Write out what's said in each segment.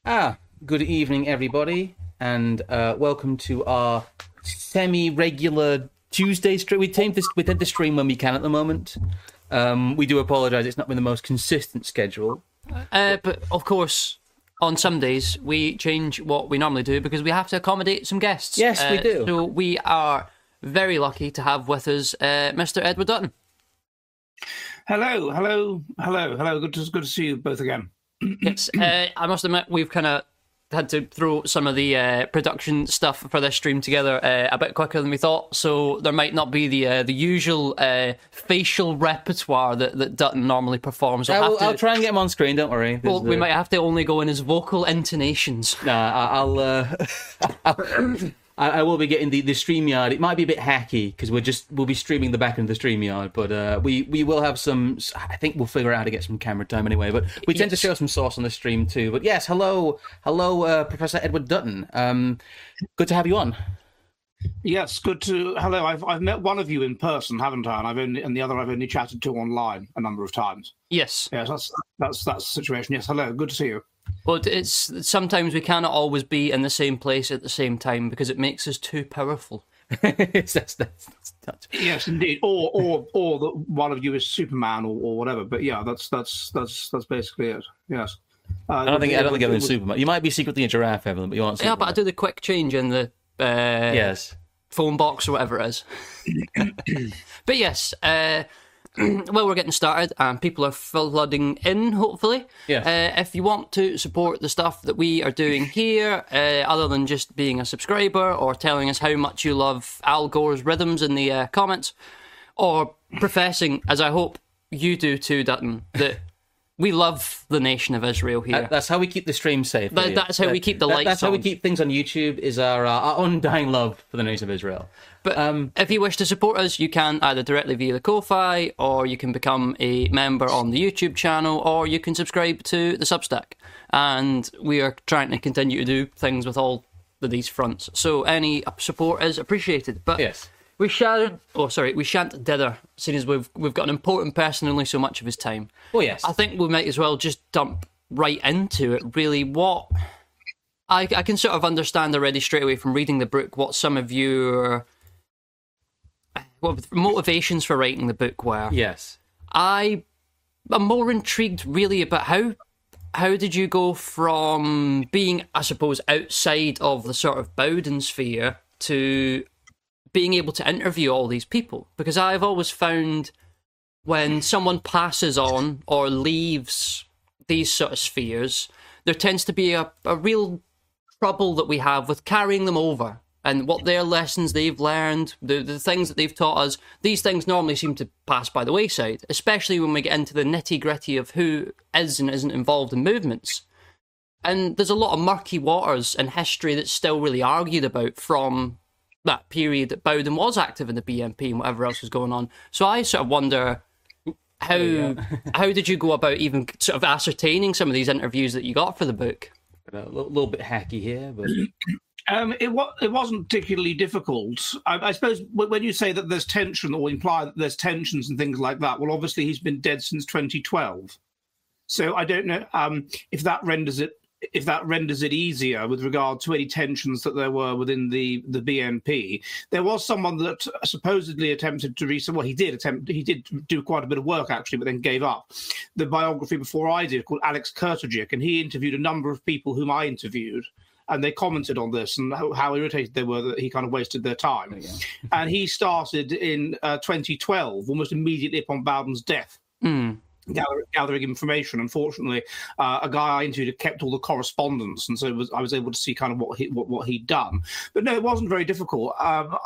Good evening, everybody, and welcome to our semi-regular Tuesday stream. We tend to stream when we can at the moment. We do apologise; it's not been the most consistent schedule. But of course, on some days we change what we normally do because we have to accommodate some guests. Yes, we do. So we are very lucky to have with us Mr. Edward Dutton. Hello. Good to see you both again. Yes, I must admit we've kind of had to throw some of the production stuff for this stream together a bit quicker than we thought, so there might not be the usual facial repertoire that Dutton normally performs. I'll try and get him on screen. Don't worry. Well, we might have to only go in his vocal intonations. Nah, I will be getting the StreamYard. It might be a bit hacky because we'll be streaming the back end of the StreamYard, but we will have some. I think we'll figure out how to get some camera time anyway. But we tend to show some source on the stream too. But yes, hello, Professor Edward Dutton. Good to have you on. Yes, good to. Hello, I've met one of you in person, haven't I? And the other I've only chatted to online a number of times. Yes. Yes, that's the situation. Yes, hello, good to see you. Well, it's sometimes we cannot always be in the same place at the same time because it makes us too powerful. that's yes, indeed. Or that one of you is Superman or whatever. But yeah, that's basically it. Yes. I don't think I'm Superman. You might be secretly a giraffe, Evelyn, but you aren't. Yeah, but I do the quick change in the yes phone box or whatever it is. But yes. Well, we're getting started and people are flooding in, hopefully. Yes. If you want to support the stuff that we are doing here, other than just being a subscriber or telling us how much you love Al Gore's rhythms in the comments, or professing, as I hope you do too, Dutton, that we love the nation of Israel here. That's how we keep the stream safe. That's how we keep the lights on. That's how we keep things on YouTube, is our undying love for the nation of Israel. But if you wish to support us, you can either directly via the Ko-Fi, or you can become a member on the YouTube channel, or you can subscribe to the Substack. And we are trying to continue to do things with all of these fronts. So any support is appreciated. But yes. We shan't dither, seeing as we've got an important person and only so much of his time. Oh yes. I think we might as well just dump right into it, really. What I can sort of understand already straight away from reading the book what some of your motivations for writing the book were. Yes. I'm more intrigued really about how did you go from being, I suppose, outside of the sort of Bowden sphere to being able to interview all these people? Because I've always found when someone passes on or leaves these sort of spheres, there tends to be a real trouble that we have with carrying them over and what their lessons they've learned, the things that they've taught us. These things normally seem to pass by the wayside, especially when we get into the nitty-gritty of who is and isn't involved in movements. And there's a lot of murky waters in history that's still really argued about from that period that Bowden was active in the BNP and whatever else was going on. So I sort of wonder how did you go about even sort of ascertaining some of these interviews that you got for the book? A little bit hacky here, but it wasn't particularly difficult. I suppose when you say that there's tension or imply that there's tensions and things like that, well, obviously he's been dead since 2012. So I don't know if that renders it easier with regard to any tensions that there were within the BNP. There was someone that supposedly attempted to research. Well, he did do quite a bit of work actually, but then gave up. The biography before I did, called Alex Kurtagic, and he interviewed a number of people whom I interviewed, and they commented on this and how irritated they were that he kind of wasted their time. Yeah. And he started in 2012, almost immediately upon Bowden's death. Gathering information. Unfortunately, a guy I interviewed kept all the correspondence, and so I was able to see kind of what he'd done. But no, it wasn't very difficult.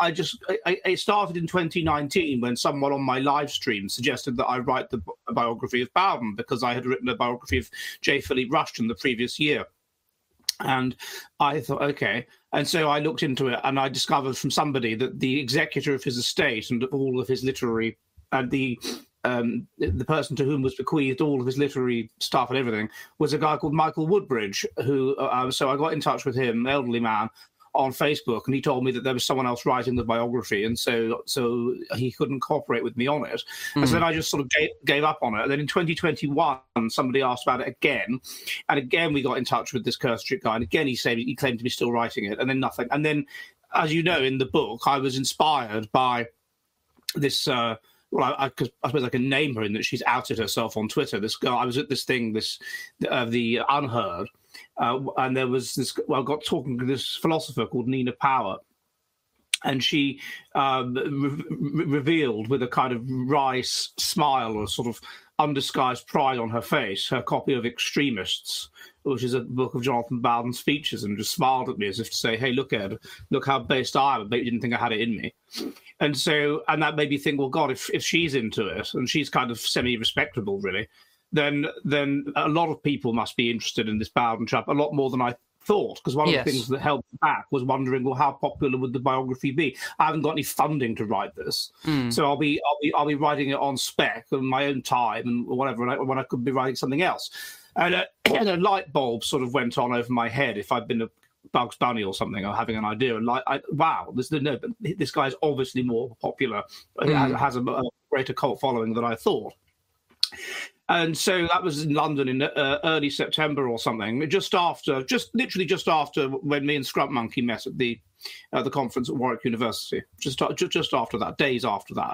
I started in 2019 when someone on my live stream suggested that I write a biography of Bowden because I had written a biography of J. Philippe Rushton the previous year. And I thought, okay. And so I looked into it, and I discovered from somebody that the executor of his estate and of all of his literary and the person to whom was bequeathed all of his literary stuff and everything was a guy called Michael Woodbridge, who so I got in touch with him, elderly man, on Facebook, and he told me that there was someone else writing the biography, and so he couldn't cooperate with me on it. And so then I just sort of gave up on it. And then in 2021, somebody asked about it again, and again we got in touch with this Kurtchik guy, and again he claimed to be still writing it, and then nothing. And then, as you know, in the book, I was inspired by this. Well, I suppose I can name her in that she's outed herself on Twitter. This girl, I was at this thing, the Unheard, and there was this. Well, I got talking to this philosopher called Nina Power, and she revealed with a kind of wry smile or sort of undisguised pride on her face her copy of Extremists, which is a book of Jonathan Bowden's speeches, and just smiled at me as if to say, "Hey, look, Ed, look how based I am. I bet you didn't think I had it in me." And that made me think, well, God, if she's into it, and she's kind of semi-respectable, really, then a lot of people must be interested in this Bowden chap, a lot more than I thought, because one of the things that held me back was wondering, well, how popular would the biography be? I haven't got any funding to write this, so I'll be writing it on spec on my own time and whatever, when I could be writing something else. And a light bulb sort of went on over my head. If I'd been a Bugs Bunny or something, or having an idea, and wow, this guy's obviously more popular, has a greater cult following than I thought. And so that was in London in early September or something, literally just after when me and Scrump Monkey met at the conference at Warwick University, just after that, days after that.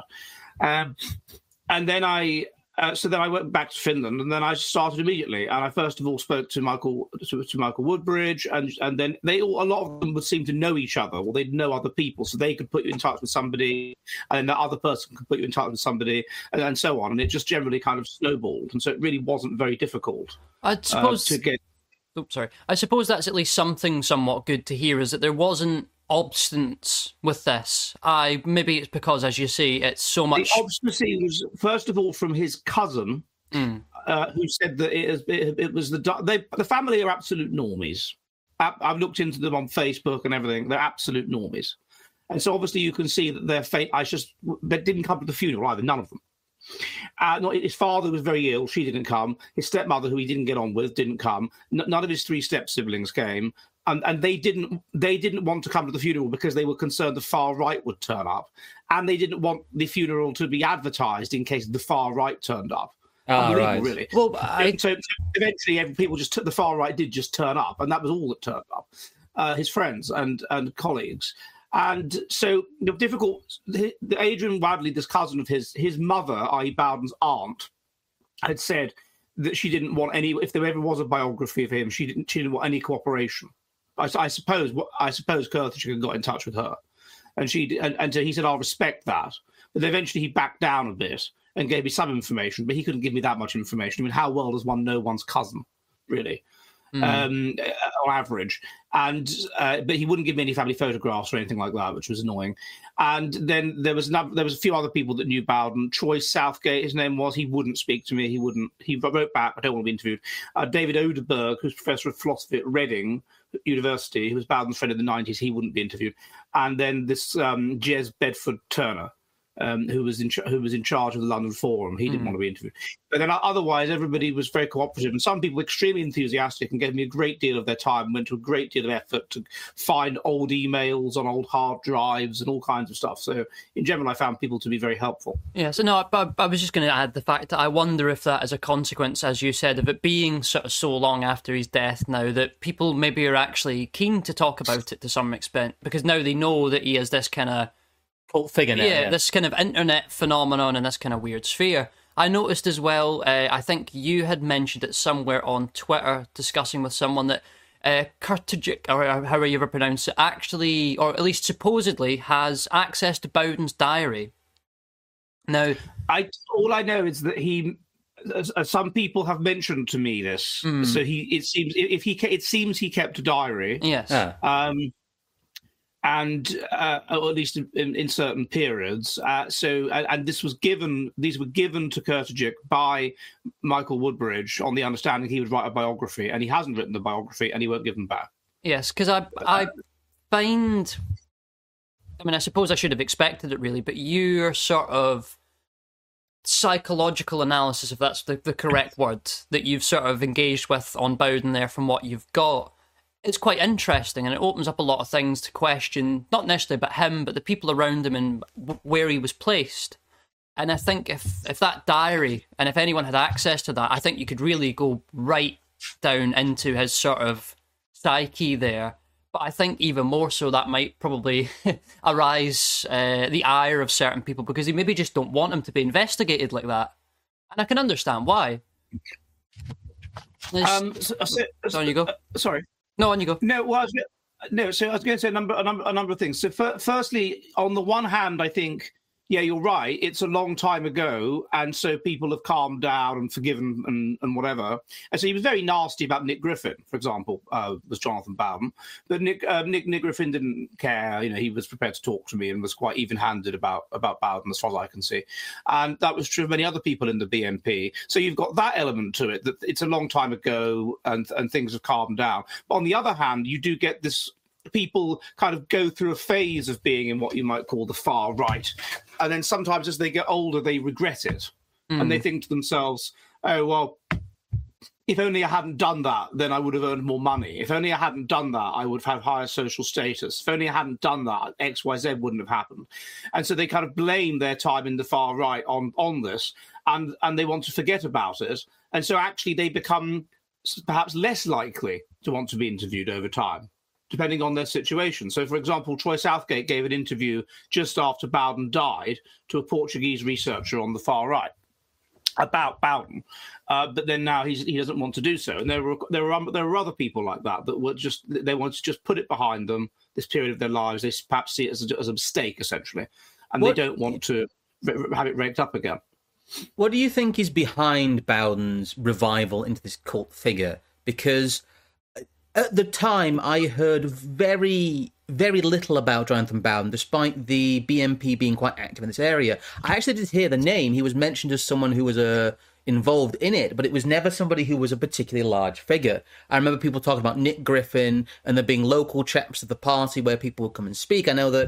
And then so then I went back to Finland, and then I started immediately. And I first of all spoke to Michael Woodbridge, and then a lot of them would seem to know each other, or they'd know other people, so they could put you in touch with somebody, and then the other person could put you in touch with somebody, and so on. And it just generally kind of snowballed, and so it really wasn't very difficult. I suppose to get. Oh, sorry. I suppose that's at least something somewhat good to hear, is that there wasn't obstinance with this. Maybe it's because, as you say, it's so much. The obstinacy was first of all from his cousin, who said that it was the family are absolute normies. I've looked into them on Facebook and everything. They're absolute normies, and so obviously you can see that their fate. They didn't come to the funeral either. None of them. His father was very ill. She didn't come. His stepmother, who he didn't get on with, didn't come. None of his three step siblings came. And they didn't want to come to the funeral because they were concerned the far right would turn up, and they didn't want the funeral to be advertised in case the far right turned up. Right. Really. Well, so eventually, people the far right did just turn up, and that was all that turned up. His friends and colleagues, and so difficult. Adrian Wadley, this cousin of his mother, i.e. Bowden's aunt, had said that she didn't want any. If there ever was a biography of him, she didn't want any cooperation. I suppose Kurtchik had got in touch with her, and so he said, "I'll respect that." But eventually he backed down a bit and gave me some information, but he couldn't give me that much information. I mean, how well does one know one's cousin, really, on average? And but he wouldn't give me any family photographs or anything like that, which was annoying. And then there was a few other people that knew Bowden. Troy Southgate, his name was. He wouldn't speak to me. He wrote back, "I don't want to be interviewed." David Oderberg, who's professor of philosophy at Reading University, who was Bowden's friend in the 90s, he wouldn't be interviewed. And then this Jez Bedford Turner, who was in charge of the London Forum, he didn't want to be interviewed. But then otherwise, everybody was very cooperative, and some people were extremely enthusiastic and gave me a great deal of their time, went to a great deal of effort to find old emails on old hard drives and all kinds of stuff. So in general, I found people to be very helpful. Yeah, so no, I was just going to add the fact that I wonder if that is a consequence, as you said, of it being sort of so long after his death now, that people maybe are actually keen to talk about it to some extent, because now they know that he is this kind of cult figure now. Yeah, this kind of internet phenomenon in this kind of weird sphere. I noticed as well, I think you had mentioned it somewhere on Twitter, discussing with someone that Kurtchik, or however you ever pronounce it, actually, or at least supposedly, has access to Bowden's diary. Now, all I know is that he. Some people have mentioned to me this. So it seems he kept a diary. Yes. And or at least in certain periods. And these were given to Kurtchik by Michael Woodbridge on the understanding he would write a biography, and he hasn't written the biography, and he won't give them back. Yes, because I find, I mean, I suppose I should have expected it really, but your sort of psychological analysis, if that's the correct word, that you've sort of engaged with on Bowden there from what you've got, it's quite interesting, and it opens up a lot of things to question, not necessarily about him, but the people around him and where he was placed. And I think if that diary, and if anyone had access to that, I think you could really go right down into his sort of psyche there. But I think even more so that might probably arise the ire of certain people, because they maybe just don't want him to be investigated like that. And I can understand why. On you go. Sorry. No, on you go. No, well, so I was going to say a number of things. So, firstly, on the one hand, I think, yeah, you're right. It's a long time ago, and so people have calmed down and forgiven and whatever. And so he was very nasty about Nick Griffin, for example, was Jonathan Bowden. But Nick Griffin didn't care. You know, he was prepared to talk to me and was quite even-handed about Bowden, as far as I can see. And that was true of many other people in the BNP. So you've got that element to it, that it's a long time ago and things have calmed down. But on the other hand, you do get this. People kind of go through a phase of being in what you might call the far right. And then sometimes as they get older, they regret it. And they think to themselves, oh, well, if only I hadn't done that, then I would have earned more money. If only I hadn't done that, I would have had higher social status. If only I hadn't done that, X, Y, Z wouldn't have happened. And so they kind of blame their time in the far right on this, and they want to forget about it. And so actually they become perhaps less likely to want to be interviewed over time, depending on their situation. So, for example, Troy Southgate gave an interview just after Bowden died to a Portuguese researcher on the far right about Bowden, but then now he doesn't want to do so. And there were other people like that were they wanted to just put it behind them, this period of their lives. They perhaps see it as a mistake, essentially, and they don't want to have it raked up again. What do you think is behind Bowden's revival into this cult figure? Because at the time, I heard very, very little about Jonathan Bowden, despite the BNP being quite active in this area. I actually did hear the name. He was mentioned as someone who was involved in it, but it was never somebody who was a particularly large figure. I remember people talking about Nick Griffin and there being local chapters of the party where people would come and speak. I know that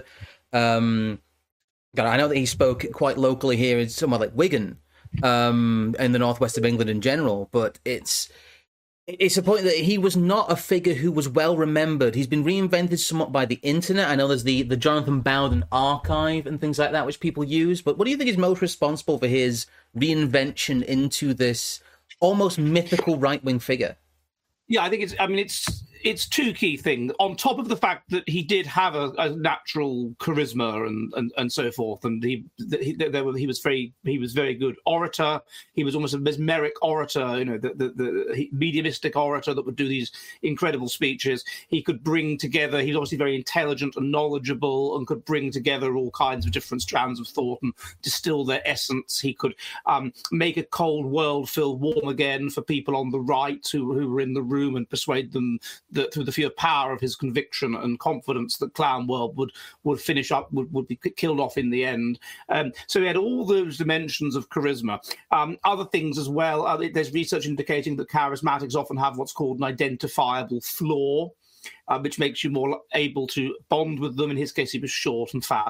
he spoke quite locally here in somewhere like Wigan, in the northwest of England in general, but it's a point that he was not a figure who was well remembered. He's been reinvented somewhat by the internet. I know there's the Jonathan Bowden archive and things like that, which people use. But what do you think is most responsible for his reinvention into this almost mythical right-wing figure? Yeah, I think it's two key things. On top of the fact that he did have a natural charisma and so forth, and he was very good orator. He was almost a mesmeric orator, you know, the mediumistic orator that would do these incredible speeches. He could bring together. He's obviously very intelligent and knowledgeable, and could bring together all kinds of different strands of thought and distill their essence. He could make a cold world feel warm again for people on the right who were in the room, and persuade them that through the sheer power of his conviction and confidence that Clown World would finish up, would be killed off in the end. So he had all those dimensions of charisma. Other things as well, there's research indicating that charismatics often have what's called an identifiable flaw, which makes you more able to bond with them. In his case, he was short and fat.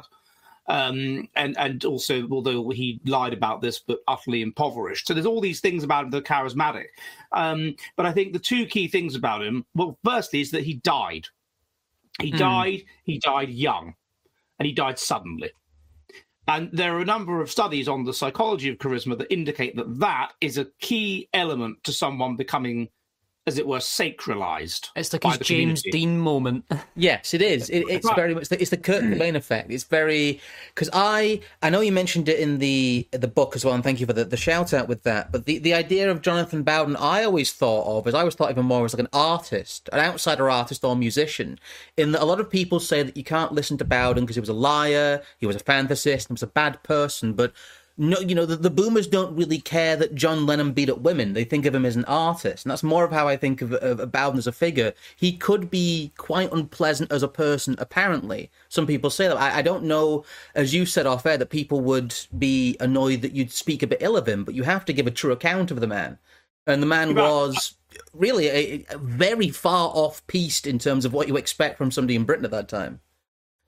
And also, although he lied about this, but utterly impoverished. So there's all these things about him that are charismatic. But I think the two key things about him, well, firstly, is that he died. He died young, and he died suddenly. And there are a number of studies on the psychology of charisma that indicate that is a key element to someone becoming, as it were, sacralized. It's like his James Dean moment. Yes, it is. It's right. Very much. It's the Kurt Cobain effect. It's very, because I know you mentioned it in the book as well, and thank you for the shout out with that. But the idea of Jonathan Bowden, I always thought even more as like an artist, an outsider artist or musician. In that a lot of people say that you can't listen to Bowden because he was a liar, he was a fantasist, he was a bad person, but. No, you know, the boomers don't really care that John Lennon beat up women. They think of him as an artist. And that's more of how I think of Bowden as a figure. He could be quite unpleasant as a person, apparently. Some people say that. I don't know, as you said off air, that people would be annoyed that you'd speak a bit ill of him, but you have to give a true account of the man. And the man was really a very far off piste in terms of what you expect from somebody in Britain at that time.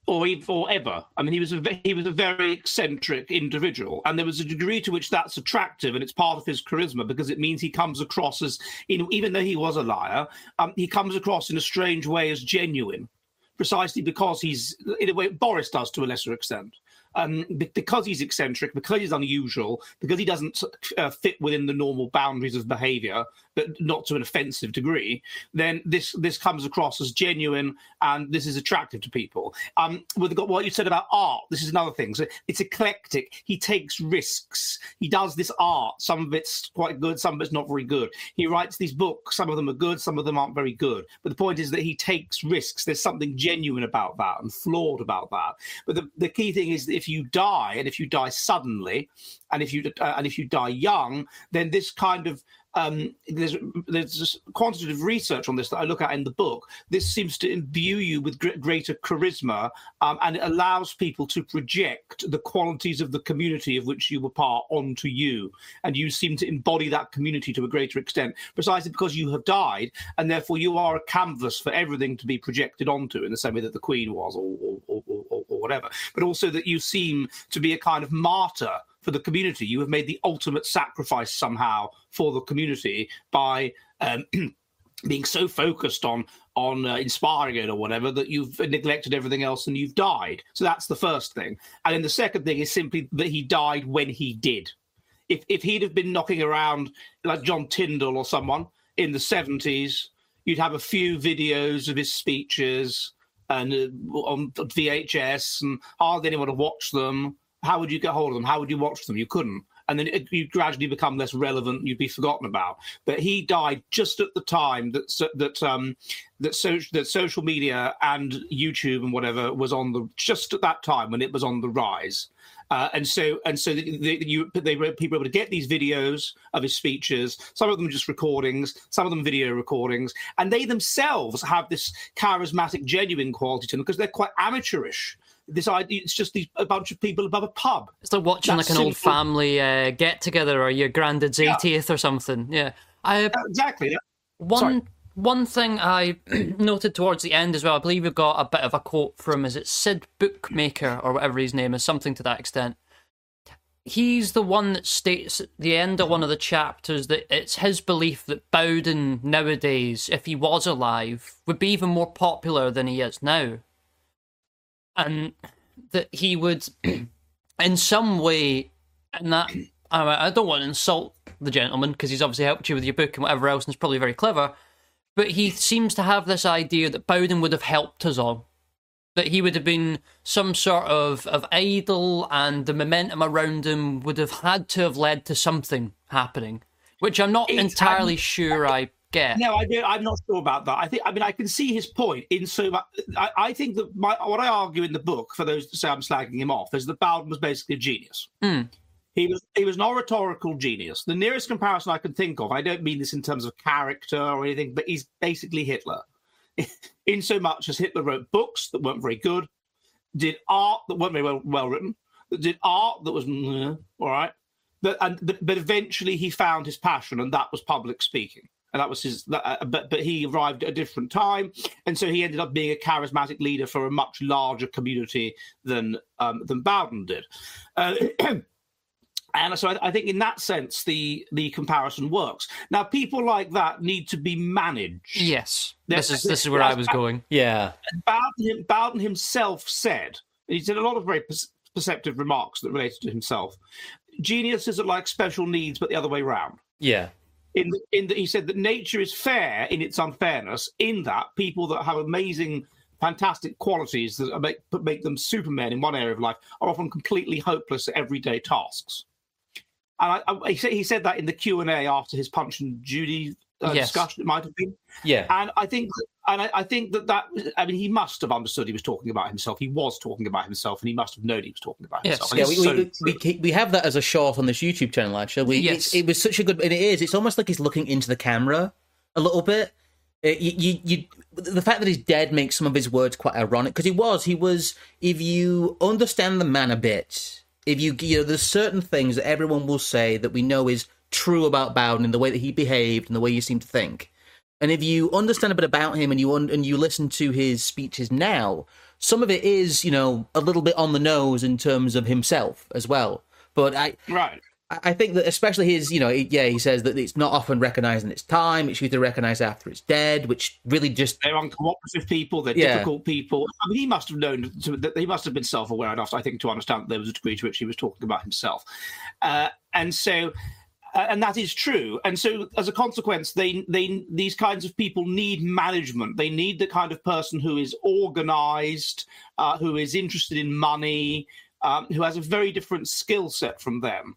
or ever. I mean, he was a very eccentric individual, and there was a degree to which that's attractive, and it's part of his charisma because it means he comes across as, even though he was a liar, he comes across in a strange way as genuine, precisely because he's, in a way, Boris does to a lesser extent. Because he's eccentric, because he's unusual, because he doesn't fit within the normal boundaries of behaviour, but not to an offensive degree, then this comes across as genuine, and this is attractive to people. With what you said about art, this is another thing. So it's eclectic. He takes risks. He does this art. Some of it's quite good, some of it's not very good. He writes these books. Some of them are good, some of them aren't very good. But the point is that he takes risks. There's something genuine about that and flawed about that. But the key thing is that if you die, and if you die suddenly, and if you die young, then this kind of there's quantitative research on this that I look at in the book. This seems to imbue you with greater charisma, and it allows people to project the qualities of the community of which you were part onto you, and you seem to embody that community to a greater extent, precisely because you have died, and therefore you are a canvas for everything to be projected onto, in the same way that the Queen was, or whatever. But also that you seem to be a kind of martyr for the community. You have made the ultimate sacrifice somehow for the community by being so focused on inspiring it or whatever that you've neglected everything else and you've died. So that's the first thing. And then the second thing is simply that he died when he did. If he'd have been knocking around like John Tyndall or someone in the 70s, you'd have a few videos of his speeches and on VHS, and hardly anyone would watch them. How would you get hold of them? How would you watch them? You couldn't. And then you'd gradually become less relevant. You'd be forgotten about. But he died just at the time that social media and YouTube and whatever was just at that time when it was on the rise. And so people were able to get these videos of his speeches. Some of them just recordings, some of them video recordings, and they themselves have this charismatic, genuine quality to them because they're quite amateurish. This idea, it's just a bunch of people above a pub. It's like watching like an old family get together, or your granddad's 80th or something. Yeah, exactly. One thing I noted towards the end as well, I believe we've got a bit of a quote from, is it Sid Bookmaker or whatever his name is, something to that extent. He's the one that states at the end of one of the chapters that it's his belief that Bowden nowadays, if he was alive, would be even more popular than he is now. And that he would, in some way, and that, I don't want to insult the gentleman, because he's obviously helped you with your book and whatever else, and he's probably very clever, but he seems to have this idea that Bowden would have helped us all. That he would have been some sort of idol, and the momentum around him would have had to have led to something happening, which I'm not entirely sure I get. No, I'm not sure about that. I can see his point in so much. I think that what I argue in the book, for those that say I'm slagging him off, is that Bowden was basically a genius. He was an oratorical genius. The nearest comparison I can think of, I don't mean this in terms of character or anything, but he's basically Hitler. In so much as Hitler wrote books that weren't very good, did art that weren't very well written, did art that was all right, but eventually he found his passion, and that was public speaking. And that was his. But he arrived at a different time, and so he ended up being a charismatic leader for a much larger community than Bowden did. And so I think in that sense, the comparison works. Now, people like that need to be managed. Yes, this is where I was going. Yeah. Bowden himself said, he said a lot of very perceptive remarks that related to himself. Geniuses are like special needs, but the other way around. Yeah. He said that nature is fair in its unfairness, in that people that have amazing, fantastic qualities that make them supermen in one area of life are often completely hopeless at everyday tasks. And he said that in the Q&A after his Punch and Judy discussion, it might have been. Yeah. And I think that he must have understood he was talking about himself. He was talking about himself, and he must have known he was talking about himself. Yeah, we have that as a short on this YouTube channel, actually. Yes. It was such a good... And it is. It's almost like he's looking into the camera a little bit. The fact that he's dead makes some of his words quite ironic, because he was... If you understand the man a bit... there's certain things that everyone will say that we know is true about Bowden in the way that he behaved and the way you seem to think. And if you understand a bit about him and you listen to his speeches now, some of it is, you know, a little bit on the nose in terms of himself as well. But I think that especially his, you know, he says that it's not often recognised in its time. It's usually recognised after it's dead, which really just... They're uncooperative people. They're difficult people. I mean, he must have known, he must have been self-aware enough, I think, to understand that there was a degree to which he was talking about himself. And so... and that is true. And so, as a consequence, these kinds of people need management. They need the kind of person who is organised, who is interested in money, who has a very different skill set from them,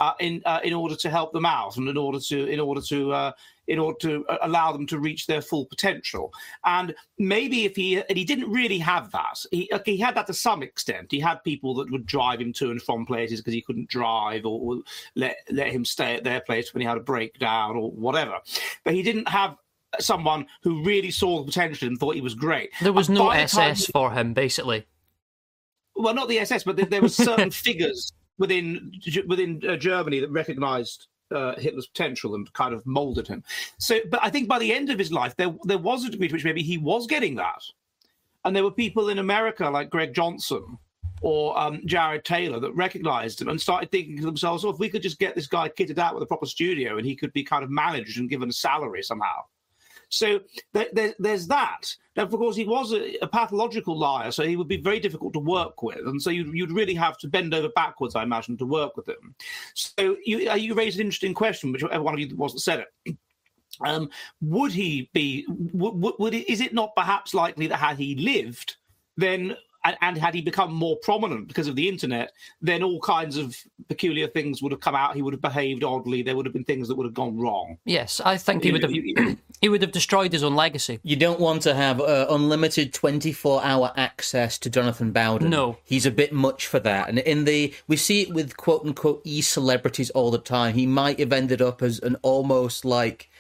in order to help them out and in order to allow them to reach their full potential. And maybe if he didn't really have that. He had that to some extent. He had people that would drive him to and from places because he couldn't drive, or let him stay at their place when he had a breakdown or whatever. But he didn't have someone who really saw the potential and thought he was great. There was no SS for him, basically. Well, not the SS, but there were certain figures within Germany that recognised Hitler's potential and kind of moulded him. So, but I think by the end of his life, there was a degree to which maybe he was getting that, and there were people in America like Greg Johnson or Jared Taylor that recognised him and started thinking to themselves, "Oh, if we could just get this guy kitted out with a proper studio, and he could be kind of managed and given a salary somehow." So there's that. Now, of course, he was a pathological liar, so he would be very difficult to work with. And so you'd really have to bend over backwards, I imagine, to work with him. So you raised an interesting question, whichever one of you was that said it. Would he be... is it not perhaps likely that had he lived, then... And had he become more prominent because of the internet, then all kinds of peculiar things would have come out. He would have behaved oddly. There would have been things that would have gone wrong. Yes, I think he would have. He would have destroyed his own legacy. You don't want to have unlimited 24-hour access to Jonathan Bowden. No, he's a bit much for that. And we see it with quote unquote e-celebrities all the time. He might have ended up as an almost like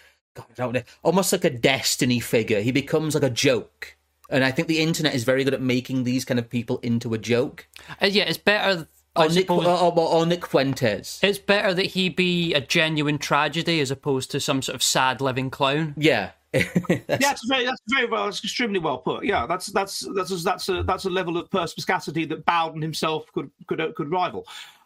a Destiny figure. He becomes like a joke. And I think the internet is very good at making these kind of people into a joke. Yeah, it's better... Or Nick Fuentes. It's better that he be a genuine tragedy as opposed to some sort of sad living clown. Yeah. That's very well. It's extremely well put. Yeah, that's a level of perspicacity that Bowden himself could rival.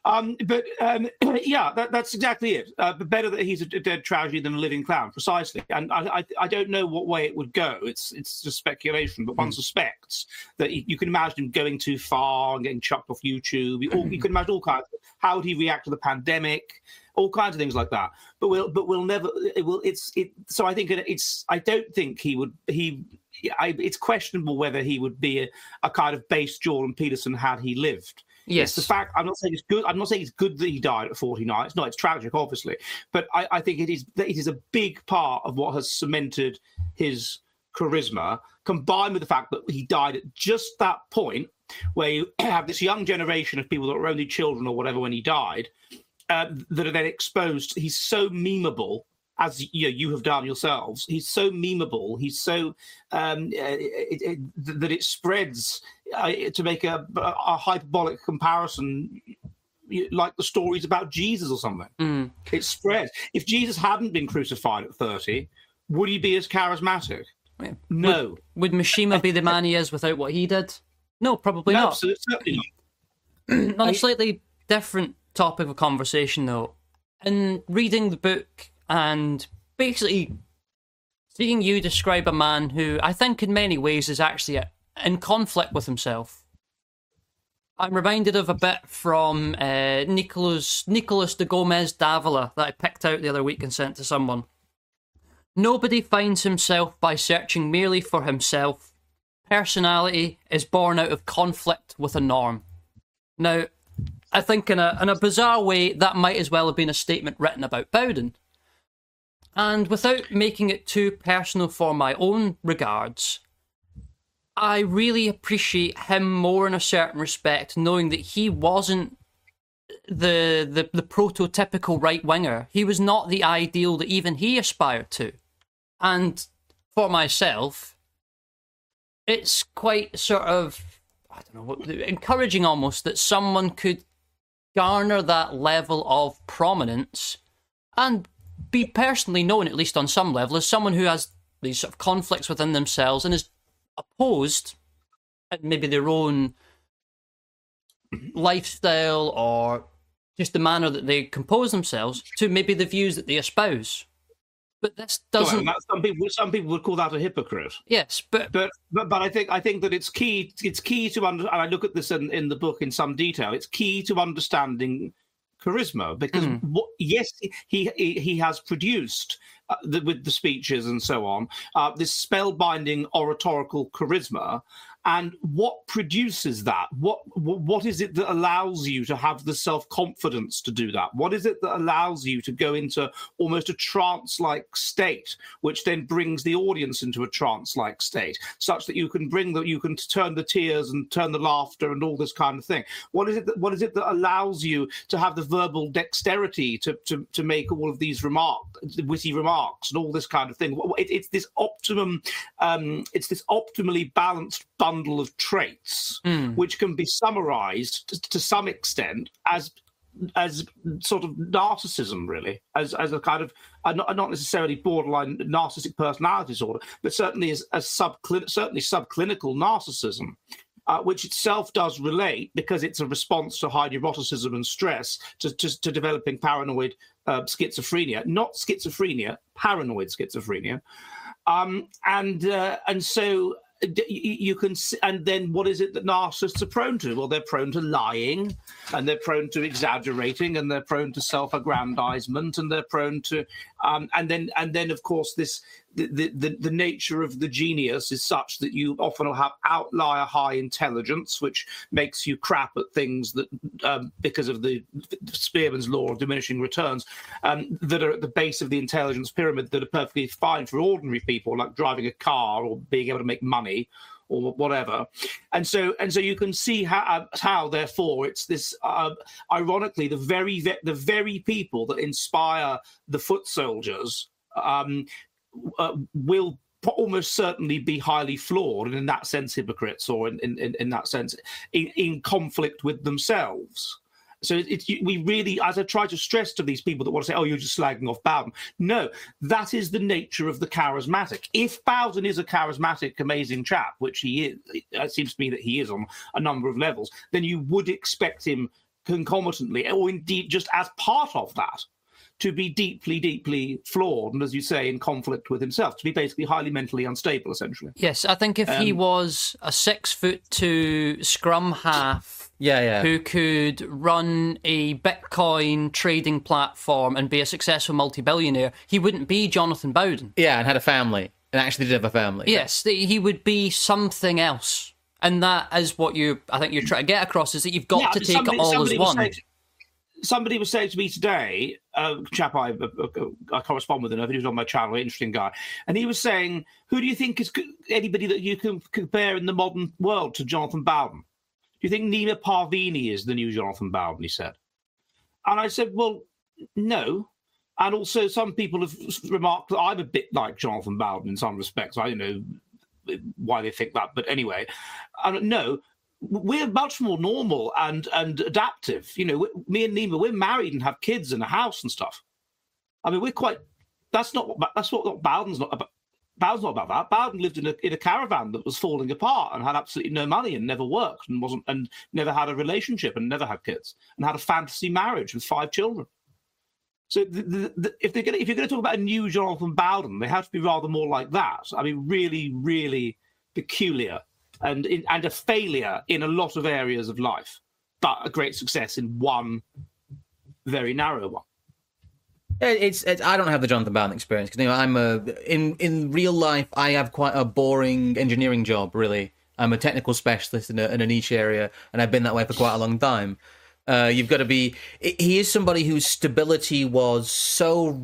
Yeah, that's exactly it. But better that he's a dead tragedy than a living clown, precisely. And I don't know what way it would go. It's just speculation, but one suspects that you can imagine him going too far and getting chucked off YouTube. You can imagine all kinds. How would he react to the pandemic? All kinds of things like that. But we'll never. So I think I don't think he would. It's questionable whether he would be a kind of base Jordan Peterson had he lived. Yes, it's the fact. I'm not saying it's good. I'm not saying it's good that he died at 49. It's tragic, obviously, but I think it is a big part of what has cemented his charisma, combined with the fact that he died at just that point where you have this young generation of people that were only children or whatever when he died, that are then exposed. He's so memeable, as you have done yourselves. He's so memeable. He's so that it spreads. To make a hyperbolic comparison, like the stories about Jesus or something, it spreads. If Jesus hadn't been crucified at 30, would he be as charismatic? No. Would Mishima be the man he is without what he did? No, probably not. Certainly not. On a slightly different topic of conversation, though, in reading the book and basically seeing you describe a man who I think in many ways is actually in conflict with himself, I'm reminded of a bit from Nicolas de Gomez Davila that I picked out the other week and sent to someone. Nobody finds himself by searching merely for himself. Personality is born out of conflict with a norm. Now, I think in a bizarre way, that might as well have been a statement written about Bowden. And without making it too personal for my own regards, I really appreciate him more in a certain respect, knowing that he wasn't the prototypical right-winger. He was not the ideal that even he aspired to. And for myself, it's quite sort of, I don't know, encouraging almost that someone could garner that level of prominence and be personally known, at least on some level, as someone who has these sort of conflicts within themselves, and is opposed, at maybe their own lifestyle or just the manner that they compose themselves, to maybe the views that they espouse. But this doesn't. Well, some people would call that a hypocrite. Yes, but I think that it's key. It's key to and I look at this in the book in some detail. It's key to understanding charisma, because yes, he has produced with the speeches and so on this spellbinding oratorical charisma. And what produces that? What is it that allows you to have the self-confidence to do that? What is it that allows you to go into almost a trance-like state, which then brings the audience into a trance-like state, such that you can turn the tears and turn the laughter and all this kind of thing? What is it that allows you to have the verbal dexterity to make all of these witty remarks and all this kind of thing? It's this optimally balanced bundle of traits, which can be summarized to some extent as sort of narcissism, really, as a kind of not necessarily borderline narcissistic personality disorder, but certainly as subclinical narcissism, which itself does relate, because it's a response to high neuroticism and stress, to developing paranoid schizophrenia, not schizophrenia, paranoid schizophrenia, and so. You can, and then what is it that narcissists are prone to? Well, they're prone to lying, and they're prone to exaggerating, and they're prone to self-aggrandizement, and they're prone to, and then of course the nature of the genius is such that you often have outlier high intelligence, which makes you crap at things that, because of the Spearman's law of diminishing returns, that are at the base of the intelligence pyramid, that are perfectly fine for ordinary people, like driving a car or being able to make money or whatever. And so you can see how therefore it's this, ironically, the very people that inspire the foot soldiers will almost certainly be highly flawed, and in that sense hypocrites, or in that sense in conflict with themselves. So we really, as I try to stress to these people that want to say, oh, you're just slagging off Bowden. No, that is the nature of the charismatic. If Bowden is a charismatic, amazing chap, which he is, it seems to me that he is on a number of levels, then you would expect him concomitantly, or indeed just as part of that, to be deeply, deeply flawed, and as you say, in conflict with himself, to be basically highly mentally unstable, essentially. Yes, I think if he was a 6'2" scrum half, who could run a Bitcoin trading platform and be a successful multi-billionaire, he wouldn't be Jonathan Bowden. Yeah, and had a family, and actually did have a family. Yes, he would be something else, and that is what I think you're trying to get across, is that you've got to take it all as one. Somebody was saying to me today, a chap I correspond with, and he was on my channel, an interesting guy, and he was saying, who do you think is anybody that you can compare in the modern world to Jonathan Bowden? Do you think Nima Parvini is the new Jonathan Bowden, he said. And I said, well, no. And also some people have remarked that I'm a bit like Jonathan Bowden in some respects. I don't know why they think that, but anyway, no. We're much more normal and adaptive. You know, me and Nima, we're married and have kids and a house and stuff. I mean, we're quite. That's what Bowden's not about. Bowden's not about that. Bowden lived in a caravan that was falling apart and had absolutely no money and never worked and never had a relationship and never had kids and had a fantasy marriage with 5 children. So if you're going to talk about a new Jonathan Bowden, they have to be rather more like that. I mean, really, really peculiar. And a failure in a lot of areas of life, but a great success in one very narrow one. It's I don't have the Jonathan Bowden experience, because I'm in real life I have quite a boring engineering job. Really, I'm a technical specialist in a niche area, and I've been that way for quite a long time. You've got to be. He is somebody whose stability was so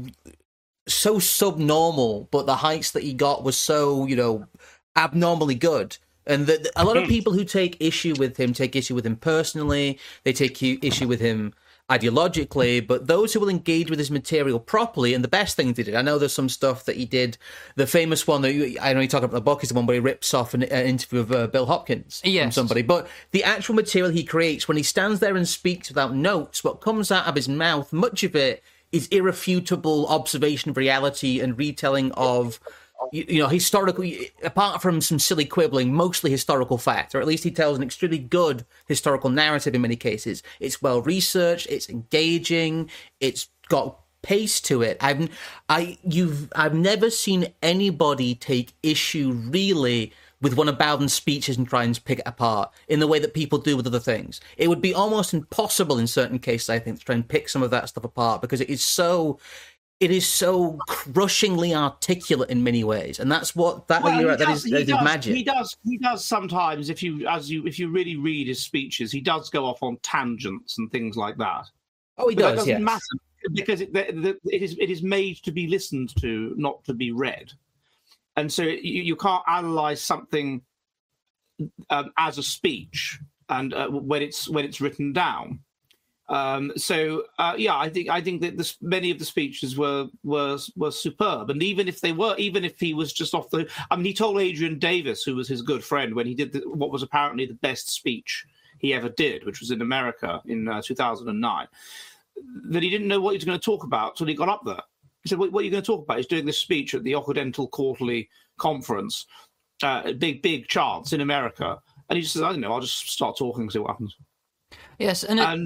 subnormal, but the heights that he got was so abnormally good. And a lot of people who take issue with him personally. They take issue with him ideologically, but those who will engage with his material properly, and the best things he did, I know there's some stuff that he did. The famous one that I know you talk about the book is the one where he rips off an interview of Bill Hopkins from somebody. But the actual material he creates, when he stands there and speaks without notes, what comes out of his mouth, much of it is irrefutable observation of reality and retelling of historical, apart from some silly quibbling, mostly historical fact, or at least he tells an extremely good historical narrative in many cases. It's well researched, it's engaging, it's got pace to it. I've never seen anybody take issue really with one of Bowden's speeches and try and pick it apart in the way that people do with other things. It would be almost impossible in certain cases, I think, to try and pick some of that stuff apart, because it is so crushingly articulate in many ways, and that's what that is magic. He does sometimes. If you really read his speeches, he does go off on tangents and things like that. Oh, he does. That doesn't matter, because it is made to be listened to, not to be read. And so you can't analyze something as a speech, and when it's written down. I think that many of the speeches were superb, and even if he was just off the, he told Adrian Davis, who was his good friend, when he did what was apparently the best speech he ever did, which was in America in 2009, that he didn't know what he was going to talk about till he got up there. He said, what are you going to talk about? He's doing this speech at the Occidental Quarterly Conference, big chance in America. And he just says, I don't know, I'll just start talking and see what happens. Yes,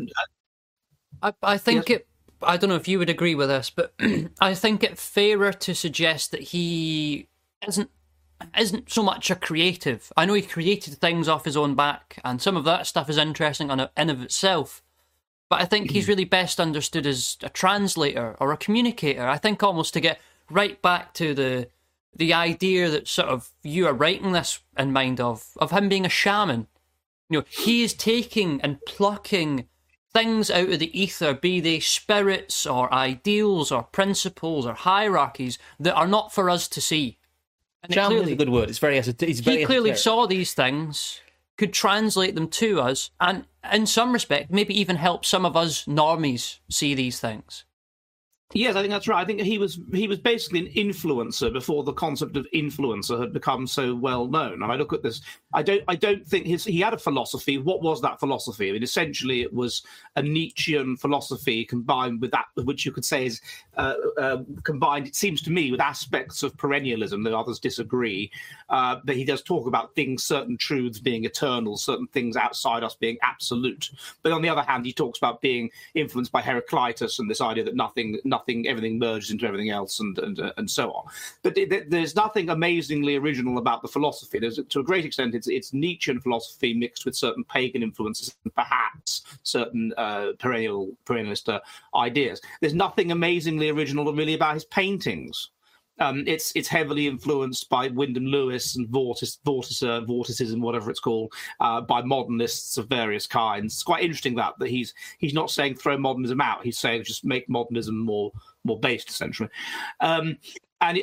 I think yes. I don't know if you would agree with this, but I think it's fairer to suggest that he isn't so much a creative. I know he created things off his own back, and some of that stuff is interesting in of itself. But I think he's really best understood as a translator or a communicator. I think almost to get right back to the idea that sort of you are writing this in mind of him being a shaman. He is taking and plucking things out of the ether, be they spirits or ideals or principles or hierarchies that are not for us to see. And shaman is a good word. It's very he clearly saw these things, could translate them to us, and in some respect, maybe even help some of us normies see these things. Yes, I think that's right. I think he was basically an influencer before the concept of influencer had become so well known. And I look at this, I don't think he had a philosophy. What was that philosophy? I mean, essentially, it was a Nietzschean philosophy combined with that, which you could say is combined, it seems to me, with aspects of perennialism that others disagree. But he does talk about things, certain truths being eternal, certain things outside us being absolute. But on the other hand, he talks about being influenced by Heraclitus and this idea that everything merges into everything else, and so on. But there's nothing amazingly original about the philosophy. To a great extent, it's Nietzschean philosophy mixed with certain pagan influences and perhaps certain perennialist ideas. There's nothing amazingly original really about his paintings. It's heavily influenced by Wyndham Lewis and vorticism, whatever it's called, by modernists of various kinds. It's quite interesting that he's not saying throw modernism out. He's saying just make modernism more based, essentially. And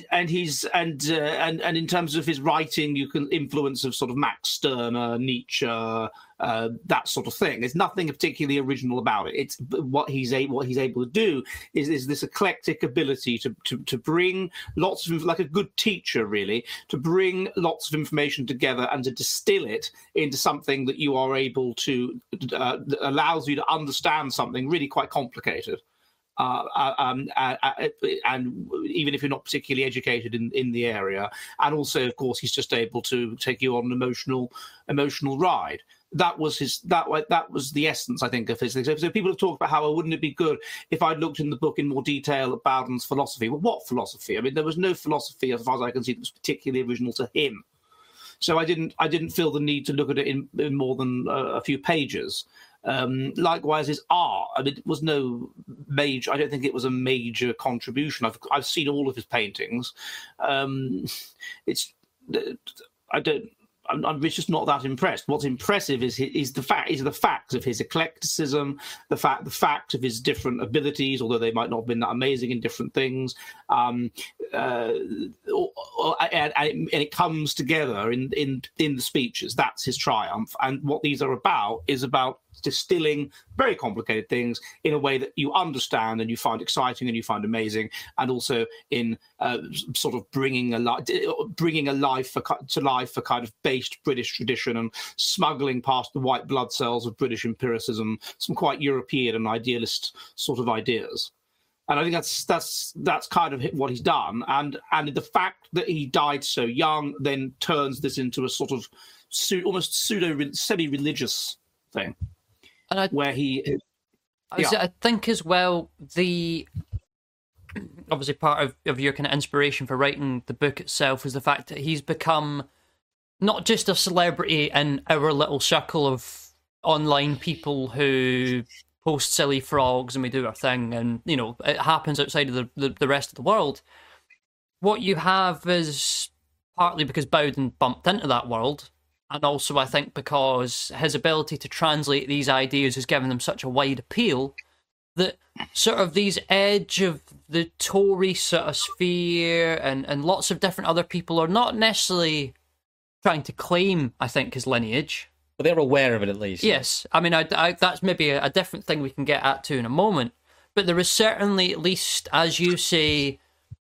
in terms of his writing, you can influence of sort of Max Stirner, Nietzsche, that sort of thing. There's nothing particularly original about it. It's what he's able to do is this eclectic ability to bring lots of, like a good teacher really, to bring lots of information together and to distill it into something that you are able to that allows you to understand something really quite complicated. And even if you're not particularly educated in the area, and also, of course, he's just able to take you on an emotional ride. That was the essence, I think, of his thing. So people have talked about how wouldn't it be good if I'd looked in the book in more detail at Bowden's philosophy? Well, what philosophy? I mean, there was no philosophy, as far as I can see, that was particularly original to him. So I didn't feel the need to look at it in more than a few pages. Likewise, his art. I mean, it was no major. I don't think it was a major contribution. I've seen all of his paintings. I'm just not that impressed. What's impressive is the facts of his eclecticism, the fact of his different abilities, although they might not have been that amazing in different things. And it comes together in the speeches. That's his triumph. And what these are about is about distilling very complicated things in a way that you understand and you find exciting and you find amazing, and also in sort of bringing a life to life a kind of based British tradition and smuggling past the white blood cells of British empiricism some quite European and idealist sort of ideas. And I think that's kind of what he's done. And the fact that he died so young then turns this into a sort of almost pseudo semi-religious thing, and where he. I think as well, obviously part of your kind of inspiration for writing the book itself is the fact that he's become not just a celebrity in our little circle of online people who post silly frogs and we do our thing, and it happens outside of the rest of the world. What you have is partly because Bowden bumped into that world, and also I think because his ability to translate these ideas has given them such a wide appeal that sort of these edge of the Tory sort of sphere and lots of different other people are not necessarily trying to claim, I think, his lineage. But they're aware of it, at least. Yes. I mean, that's maybe a different thing we can get at to in a moment. But there is certainly, at least, as you say,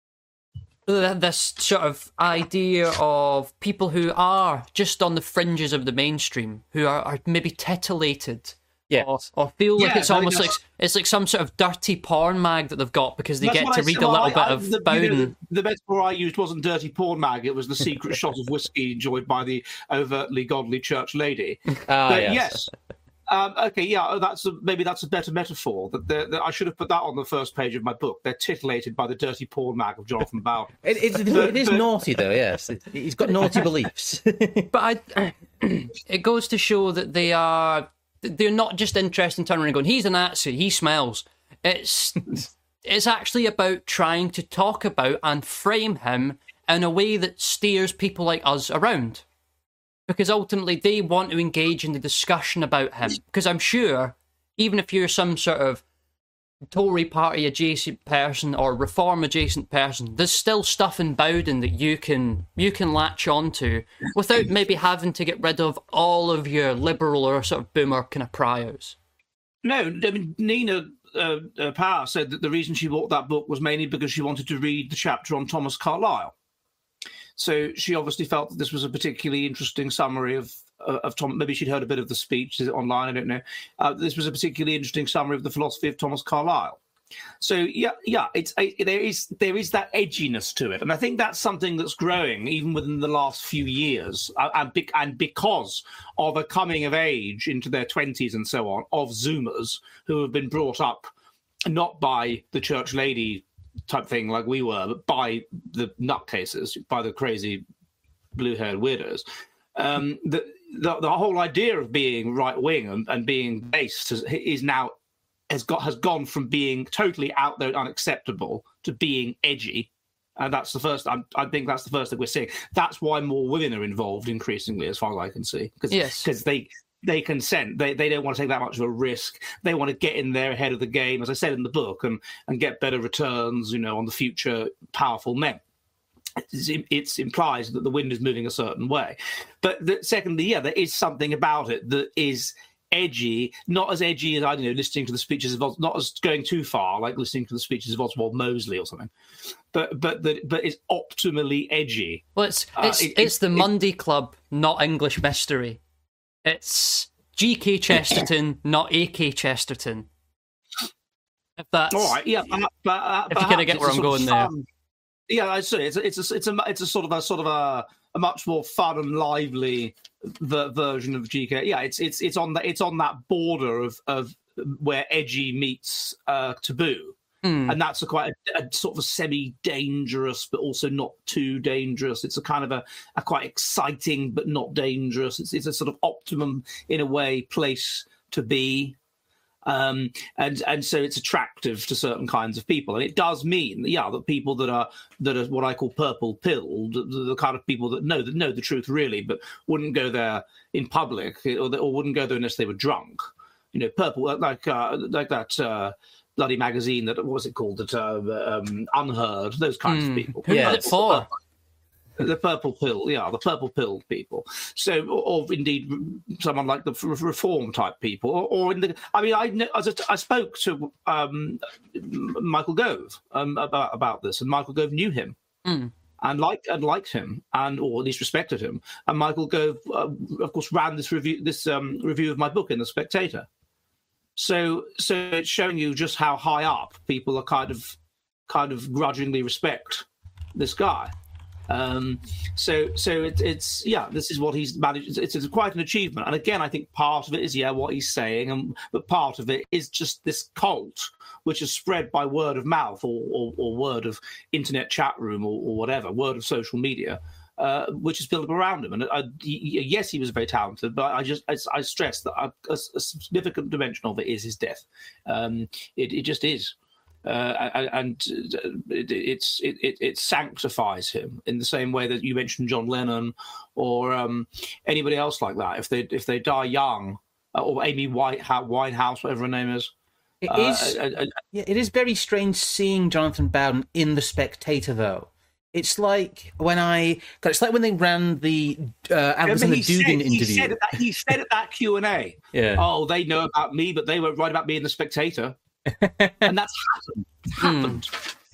this sort of idea of people who are just on the fringes of the mainstream, who are maybe titillated. Yes. Or feel like it's almost like it's like some sort of dirty porn mag that they've got because they get to read a little bit of Bowden. The metaphor I used wasn't dirty porn mag; it was the secret shot of whiskey enjoyed by the overtly godly church lady. But yes. Okay, yeah, maybe that's a better metaphor. That I should have put that on the first page of my book. They're titillated by the dirty porn mag of Jonathan Bowden. It is naughty, though. Yes, he's got naughty beliefs. But it goes to show that they're not just interested in turning around and going, he's a Nazi, he smells. It's actually about trying to talk about and frame him in a way that steers people like us around. Because ultimately they want to engage in the discussion about him. Because I'm sure, even if you're some sort of Tory party adjacent person or reform adjacent person, there's still stuff in Bowden that you can latch onto without maybe having to get rid of all of your liberal or sort of boomer kind of priors. No, I mean, Nina Power said that the reason she bought that book was mainly because she wanted to read the chapter on Thomas Carlyle. So she obviously felt that this was a particularly interesting summary of Tom. Maybe she'd heard a bit of the speech. Is it online? I don't know. This was a particularly interesting summary of the philosophy of Thomas Carlyle. So yeah, there is that edginess to it, and I think that's something that's growing even within the last few years, and because of a coming of age into their 20s and so on of Zoomers who have been brought up not by the church lady type thing like we were, but by the nutcases, by the crazy blue-haired weirdos. The whole idea of being right-wing and being based has gone from being totally out there unacceptable to being edgy. And that's the first. I think that's the first thing we're seeing. That's why more women are involved increasingly, as far as I can see. Because they consent. They don't want to take that much of a risk. They want to get in there ahead of the game, as I said in the book, and get better returns, on the future powerful men. It implies that the wind is moving a certain way. But secondly, there is something about it that is edgy, not as edgy as, I don't know, listening to the speeches of, not as going too far, like listening to the speeches of Oswald Mosley or something, but it's optimally edgy. Well, it's the Monday Club, not English Mystery. It's G.K. Chesterton, not A.K. Chesterton. If that's all right, yeah. If you kind of get where I'm going there. Yeah, I see. It's a sort of a much more fun and lively version of GK. Yeah, it's on that border of where edgy meets taboo, and that's quite a sort of a semi-dangerous, but also not too dangerous. It's a kind of a quite exciting but not dangerous. It's a sort of optimum in a way place to be. And so it's attractive to certain kinds of people, and it does mean that people that are what I call purple pilled, the kind of people that know the truth really, but wouldn't go there in public or wouldn't go there unless they were drunk. Purple like that bloody magazine that, what was it called, that Unheard, those kinds of people. Who was it for? The purple pill, the purple pilled people. So, or indeed, someone like the reform type people, I spoke to Michael Gove about this, and Michael Gove knew him and liked him, or at least respected him. And Michael Gove, of course, ran this review of my book in The Spectator. So it's showing you just how high up people are kind of grudgingly respect this guy. So it's this is what he's managed. It's quite an achievement. And again, I think part of it is what he's saying, but part of it is just this cult, which is spread by word of mouth or word of internet chat room or whatever, word of social media, which is built up around him. And yes, he was very talented, but I stress that a significant dimension of it is his death. It just is. And it sanctifies him in the same way that you mentioned John Lennon or anybody else like that. If they die young, or Amy Winehouse, whatever her name is. It is very strange seeing Jonathan Bowden in The Spectator, though. It's like when they ran the Alexander Dugin interview. He said at that Q&A, "Oh, they know about me, but they won't write about me in The Spectator." And that's happened.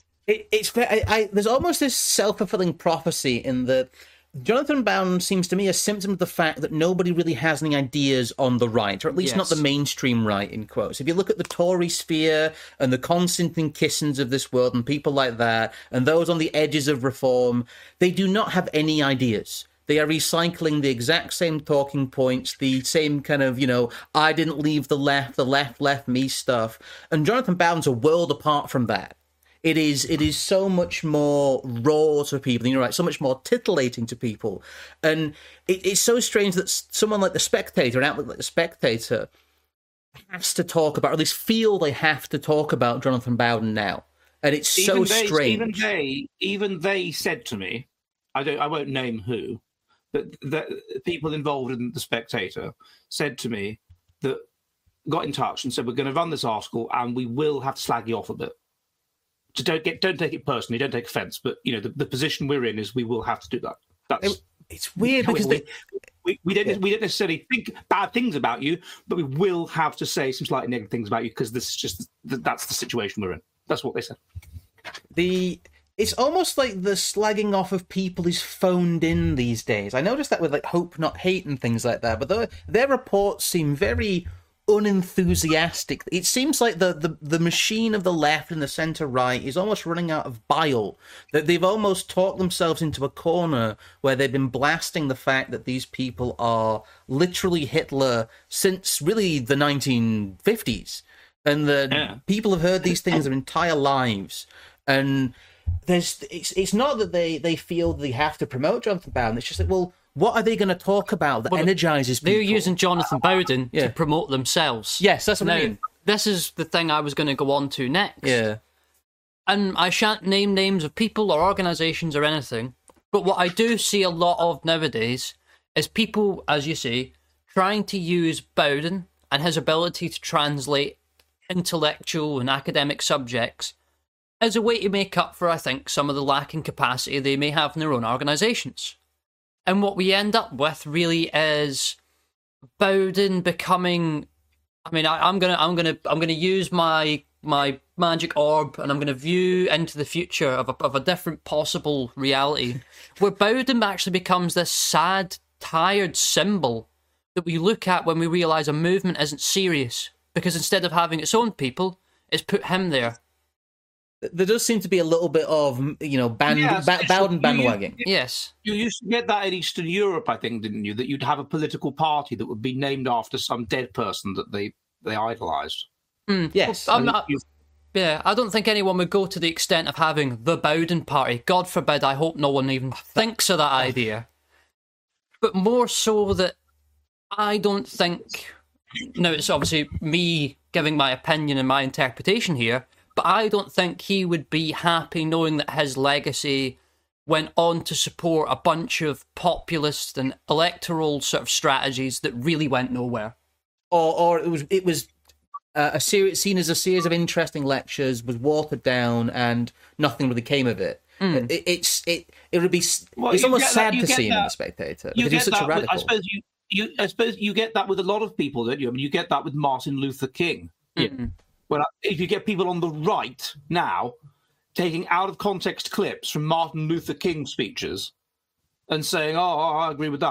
There's almost this self-fulfilling prophecy in that Jonathan Bowden seems to me a symptom of the fact that nobody really has any ideas on the right, or at least not the mainstream right, in quotes. If you look at the Tory sphere and the Konstantin Kissins of this world and people like that, and those on the edges of reform, they do not have any ideas. They are recycling the exact same talking points, the same kind of, I didn't leave the left left me stuff. And Jonathan Bowden's a world apart from that. It is so much more raw to people, you're right, so much more titillating to people. And it's so strange that someone like The Spectator, an outlet like The Spectator, has to talk about, or at least feel they have to talk about Jonathan Bowden now. And it's so strange. Even they said to me, I won't name who, but the people involved in The Spectator said to me that got in touch and said, we're going to run this article and we will have to slag you off a bit. So don't take it personally, don't take offence, but the position we're in is we will have to do that. It's weird because we don't necessarily think bad things about you, but we will have to say some slightly negative things about you because this is just that's the situation we're in. That's what they said. It's almost like the slagging off of people is phoned in these days. I noticed that with Hope Not Hate and things like that, but their reports seem very unenthusiastic. It seems like the machine of the left and the centre right is almost running out of bile. That they've almost talked themselves into a corner where they've been blasting the fact that these people are literally Hitler since really the 1950s, and the people have heard these things their entire lives. And it's not that they feel they have to promote Jonathan Bowden. It's just that, well, what are they going to talk about that energizes people? They're using Jonathan Bowden to promote themselves. Yes, that's what I mean. This is the thing I was going to go on to next. Yeah. And I shan't name names of people or organisations or anything, but what I do see a lot of nowadays is people, as you say, trying to use Bowden and his ability to translate intellectual and academic subjects as a way to make up for, I think, some of the lacking capacity they may have in their own organisations. And what we end up with really is Bowden becoming. I mean, I'm gonna use my magic orb, and I'm gonna view into the future of a different possible reality, where Bowden actually becomes this sad, tired symbol that we look at when we realise a movement isn't serious, because instead of having its own people, it's put him there. There does seem to be a little bit of, Bowden bandwagging. Yes. You used to get that in Eastern Europe, I think, didn't you? That you'd have a political party that would be named after some dead person that they idolised. Yes. I don't think anyone would go to the extent of having the Bowden party. God forbid, I hope no one even thinks of that idea. But more so that I don't think... Now, it's obviously me giving my opinion and my interpretation here, but I don't think he would be happy knowing that his legacy went on to support a bunch of populist and electoral sort of strategies that really went nowhere. Or it was seen as a series of interesting lectures, was watered down, and nothing really came of it. It would be. Well, it's almost sad to see him in The Spectator because he's such a radical. I suppose you get that with a lot of people, don't you? I mean, you get that with Martin Luther King. Well, if you get people on the right now taking out of context clips from Martin Luther King speeches and saying, "Oh, I agree with that,"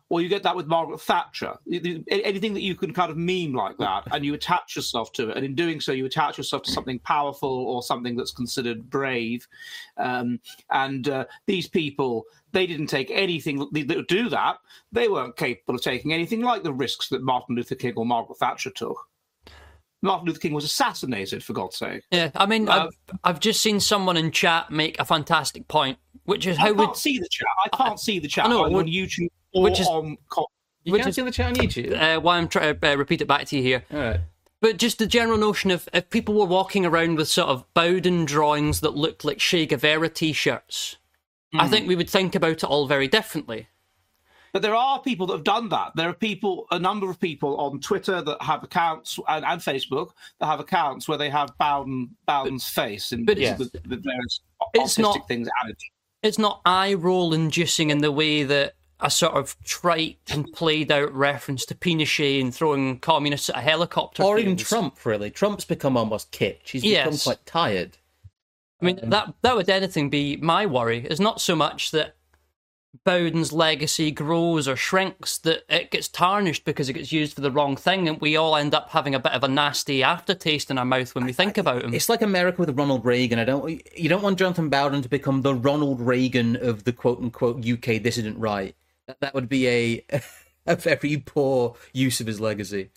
or you get that with Margaret Thatcher. Anything that you can kind of meme like that, and you attach yourself to it, and in doing so, you attach yourself to something powerful or something that's considered brave. These people, they didn't take anything that would do that. They weren't capable of taking anything like the risks that Martin Luther King or Margaret Thatcher took. Martin Luther King was assassinated, for God's sake. Yeah, I mean, I've just seen someone in chat make a fantastic point, which is how I can't see the chat. I can't see the chat I know, on YouTube or on... You can't see the chat on YouTube? Why I'm trying to repeat it back to you here. All right. But just the general notion of if people were walking around with sort of Bowden drawings that looked like Che Guevara T-shirts, I think we would think about it all very differently. But there are people that have done that. There are a number of people on Twitter that have accounts and Facebook that have accounts where they have Bowden's face and the various artistic things added. It's not eye-roll inducing in the way that a sort of trite and played-out reference to Pinochet and throwing communists at a helicopter. Or even Trump, really. Trump's become almost kitsch. He's become quite tired. I mean, that would anything be my worry. It's not so much that Bowden's legacy grows or shrinks, that it gets tarnished because it gets used for the wrong thing, and we all end up having a bit of a nasty aftertaste in our mouth when we think about him. It's like America with Ronald Reagan. You don't want Jonathan Bowden to become the Ronald Reagan of the quote-unquote UK dissident right. That would be a very poor use of his legacy.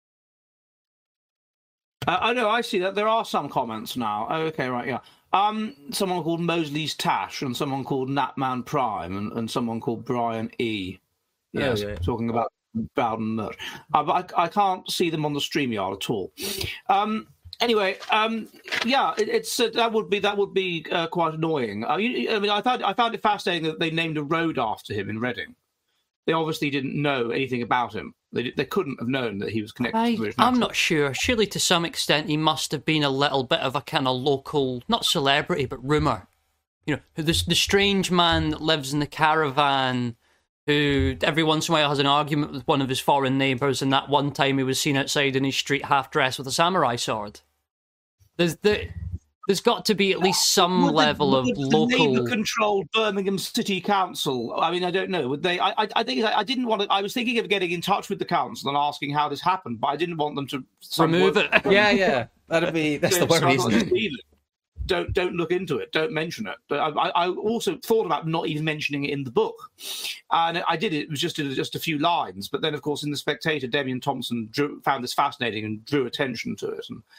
I know, I see that. There are some comments now. Oh, okay, right, yeah. Someone called Mosley's Tash and someone called Natman Prime and someone called Brian E. Yes, talking about Bowden merch. But I can't see them on the StreamYard at all. Anyway, it's that would be quite annoying. I mean, I found it fascinating that they named a road after him in Reading. They obviously didn't know anything about him. They couldn't have known that he was connected to the British I'm not sure. Surely to some extent he must have been a little bit of a kind of local, not celebrity, but rumour. You know, the strange man that lives in the caravan who every once in a while has an argument with one of his foreign neighbours, and that one time he was seen outside in his street half-dressed with a samurai sword. There's got to be at least some level of local... The Labour-controlled Birmingham City Council, I mean, I don't know. Would they? I think I didn't want to... I was thinking of getting in touch with the council and asking how this happened, but I didn't want them to... Remove it. Yeah. That's the worry, isn't it? Don't look into it. Don't mention it. But I also thought about not even mentioning it in the book, and I did it. It was just a few lines. But then, of course, in the Spectator, Demian Thompson found this fascinating and drew attention to it. And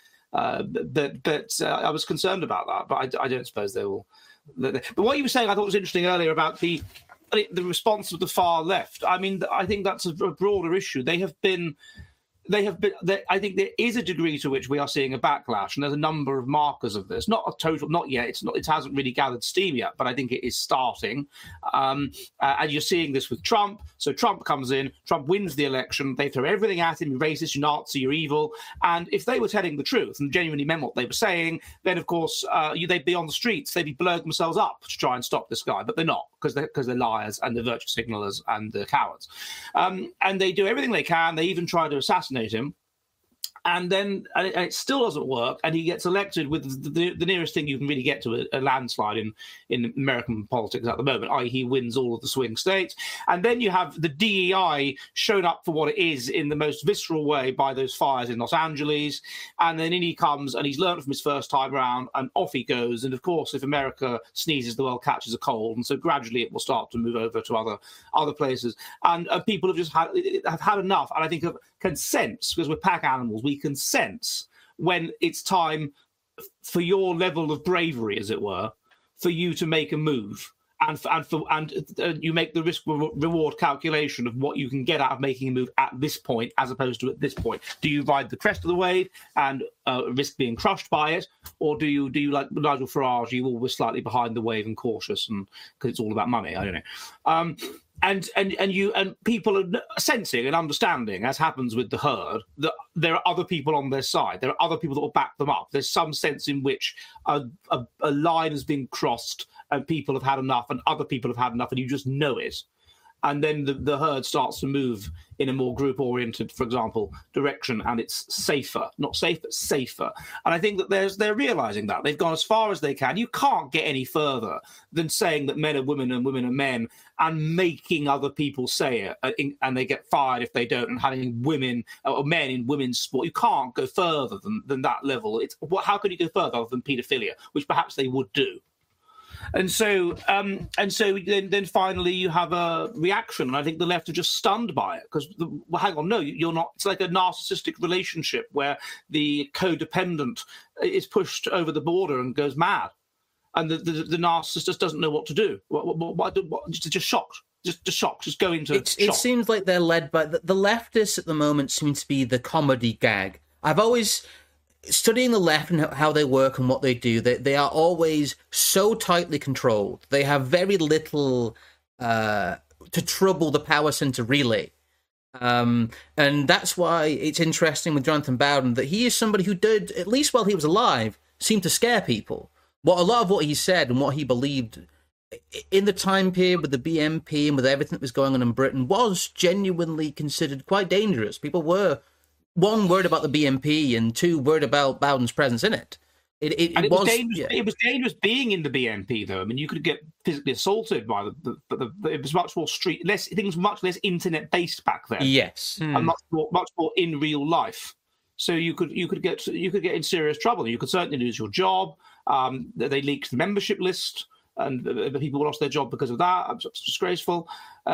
I was concerned about that. But I don't suppose they will. But what you were saying, I thought was interesting earlier about the response of the far left. I mean, I think that's a broader issue. They have been. I think there is a degree to which we are seeing a backlash, and there's a number of markers of this. Not a total, not yet. It hasn't really gathered steam yet, but I think it is starting. And you're seeing this with Trump. So Trump comes in, Trump wins the election. They throw everything at him: you're racist, you're Nazi, you're evil. And if they were telling the truth and genuinely meant what they were saying, then of course they'd be on the streets. They'd be blowing themselves up to try and stop this guy, but they're not, because they're liars and they're virtue signalers and they're cowards. And they do everything they can. They even try to assassinate him, and then it still doesn't work, and he gets elected with the nearest thing you can really get to a landslide in American politics at the moment, i.e. he wins all of the swing states. And then you have the DEI shown up for what it is in the most visceral way by those fires in Los Angeles, and then in he comes, and he's learned from his first time around, and off he goes. And of course, if America sneezes, the world catches a cold, and so gradually it will start to move over to other places. And people have just had enough, and I think can sense, because we're pack animals, we can sense when it's time for your level of bravery, as it were, for you to make a move, and you make the risk reward calculation of what you can get out of making a move at this point as opposed to at this point. Do you ride the crest of the wave and risk being crushed by it, or do you like Nigel Farage? You always slightly behind the wave and cautious, and because it's all about money. I don't know. And people are sensing and understanding, as happens with the herd, that there are other people on their side. There are other people that will back them up. There's some sense in which a line has been crossed and people have had enough and other people have had enough, and you just know it. and then the herd starts to move in a more group-oriented, for example, direction, and it's safer. Not safe, but safer. And I think that they're realizing that. They've gone as far as they can. You can't get any further than saying that men are women and women are men and making other people say it, and they get fired if they don't, and having women or men in women's sport. You can't go further than that level. How can you go further other than paedophilia, which perhaps they would do? And so then finally you have a reaction, and I think the left are just stunned by it because, hang on, no, you're not. It's like a narcissistic relationship where the codependent is pushed over the border and goes mad, and the narcissist just doesn't know what to do. Just shocked. Just shocked. Just go into shock. It seems like they're led by the leftists at the moment. Seem to be the comedy gag. I've always. Studying the left and how they work and what they do, they are always so tightly controlled. They have very little to trouble the power center relay. And that's why it's interesting with Jonathan Bowden that he is somebody who did, at least while he was alive, seem to scare people. A lot of what he said and what he believed in the time period with the BNP and with everything that was going on in Britain was genuinely considered quite dangerous. People were... one, worried about the BNP, and two, worried about Bowden's presence in it. It was dangerous. Yeah. It was dangerous being in the BNP, though. I mean, you could get physically assaulted by it was much more things were much less internet based back then. Yes, and much more in real life. So you could get in serious trouble. You could certainly lose your job. They leaked the membership list, and people lost their job because of that. It's disgraceful.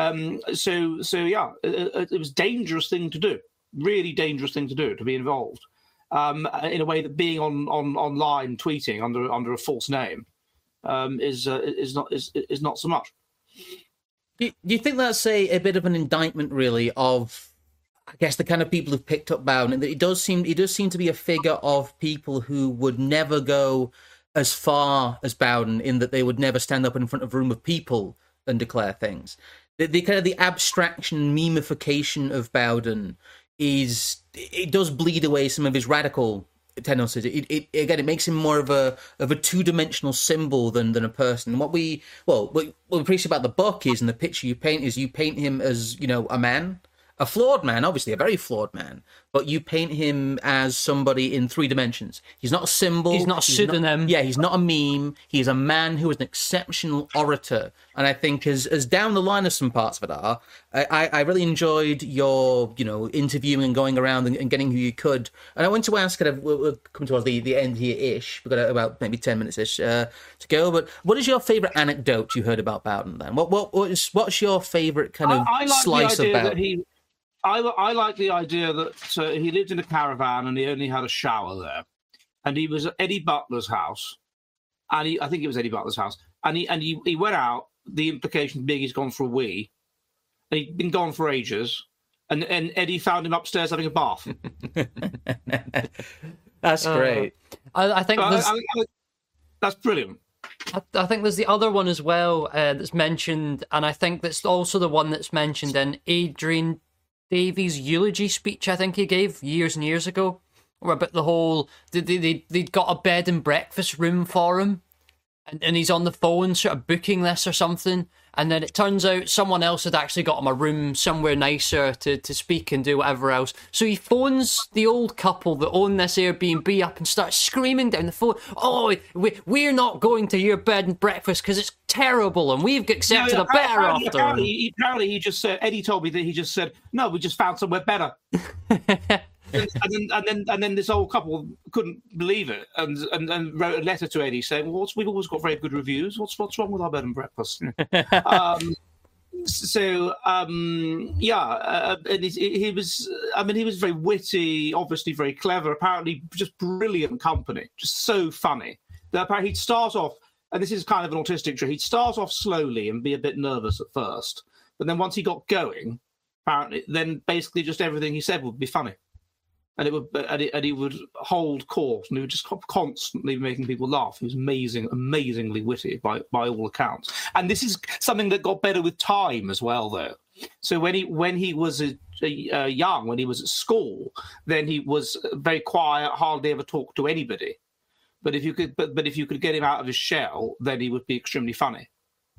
So yeah, it was a dangerous thing to do. Really dangerous thing to do, to be involved in a way that being online tweeting under a false name is not so much. Do you think that's a bit of an indictment, really, of I guess the kind of people who've picked up Bowden? And it does seem to be a figure of people who would never go as far as Bowden, in that they would never stand up in front of a room of people and declare things. The kind of the abstraction, memification of Bowden. It does bleed away some of his radical tendencies. It makes him more of a two-dimensional symbol than a person. What we appreciate about the book is, and the picture you paint him as, a man, a flawed man, obviously a very flawed man, but you paint him as somebody in 3 dimensions. He's not a symbol. He's not a pseudonym. He's not a meme. He's a man who is an exceptional orator. And I think as down the line as some parts of it are, I really enjoyed your, interviewing and going around and getting who you could. And I want to ask, we'll come towards the end here-ish. We've got about maybe 10 minutes-ish to go. But what is your favourite anecdote you heard about Bowden then? What's your favourite kind of slice of Bowden? I like the idea that he lived in a caravan and he only had a shower there, and he was at Eddie Butler's house, and I think it was Eddie Butler's house, and he went out. The implication being he's gone for a wee, and he'd been gone for ages, and Eddie found him upstairs having a bath. That's great. I think that's brilliant. I think there's the other one as well that's mentioned, and I think that's also the one that's mentioned in Adrian Davies' eulogy speech, I think he gave years and years ago, or about the whole they'd got a bed and breakfast room for him, and he's on the phone sort of booking this or something, and then it turns out someone else had actually got him a room somewhere nicer to speak and do whatever else. So he phones the old couple that own this Airbnb up and starts screaming down the phone, "Oh, we're not going to your bed and breakfast because it's terrible, and we've accepted a better offer." Apparently, he just said. Eddie told me that he just said, "No, we just found somewhere better." and then this old couple couldn't believe it and wrote a letter to Eddie saying, "Well, we've always got very good reviews. What's wrong with our bed and breakfast?" And he was very witty, obviously very clever. Apparently, just brilliant company, just so funny. That apparently he'd start off, and this is kind of an autistic trait. He'd start off slowly and be a bit nervous at first, but then once he got going, apparently, then basically just everything he said would be funny. And he would hold court, and he would just constantly making people laugh. He was amazingly witty by all accounts. And this is something that got better with time as well, though. So when he was young, when he was at school, then he was very quiet, hardly ever talked to anybody. But if you could get him out of his shell, then he would be extremely funny.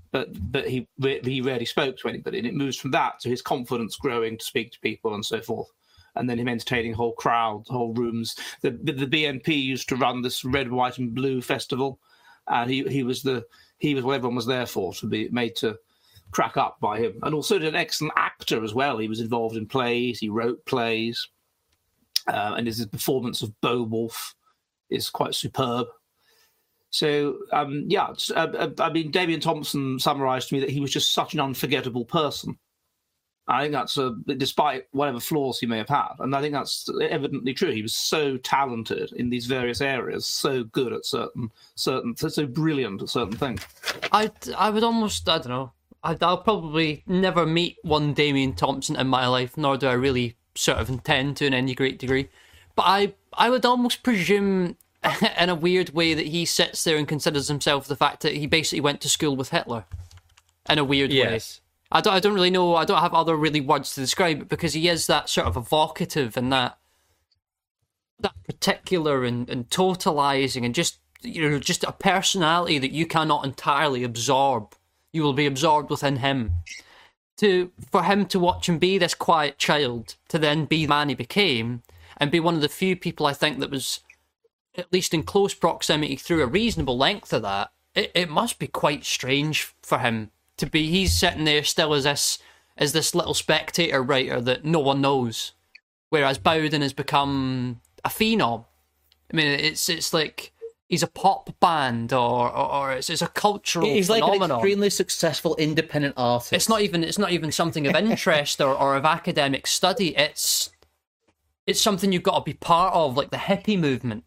but he rarely spoke to anybody, and it moves from that to his confidence growing to speak to people and so forth, and then him entertaining whole crowds, whole rooms. The BNP used to run this red, white, and blue festival, and he was what everyone was there for, to be made to crack up by him, and also an excellent actor as well. He was involved in plays, he wrote plays, and his performance of Beowulf is quite superb. So, I mean, Damien Thompson summarised to me that he was just such an unforgettable person. I think that's despite whatever flaws he may have had, and I think that's evidently true. He was so talented in these various areas, so good at certain, so brilliant at certain things. I would almost, I don't know, I'll probably never meet one Damien Thompson in my life, nor do I really sort of intend to in any great degree. But I would almost presume, in a weird way, that he sits there and considers himself the fact that he basically went to school with Hitler, in a weird way. I don't really know. I don't have other really words to describe it, because he is that sort of evocative and that particular and totalizing, and just a personality that you cannot entirely absorb. You will be absorbed within him. For him to watch him be this quiet child, to then be the man he became, and be one of the few people I think that was at least in close proximity through a reasonable length of that, it must be quite strange for him to be. He's sitting there still as this little spectator writer that no one knows, whereas Bowden has become a phenom. I mean, it's like he's a pop band, or it's a cultural phenomenon. He's like an extremely successful independent artist. It's not even something of interest or of academic study. It's something you've got to be part of, like the hippie movement.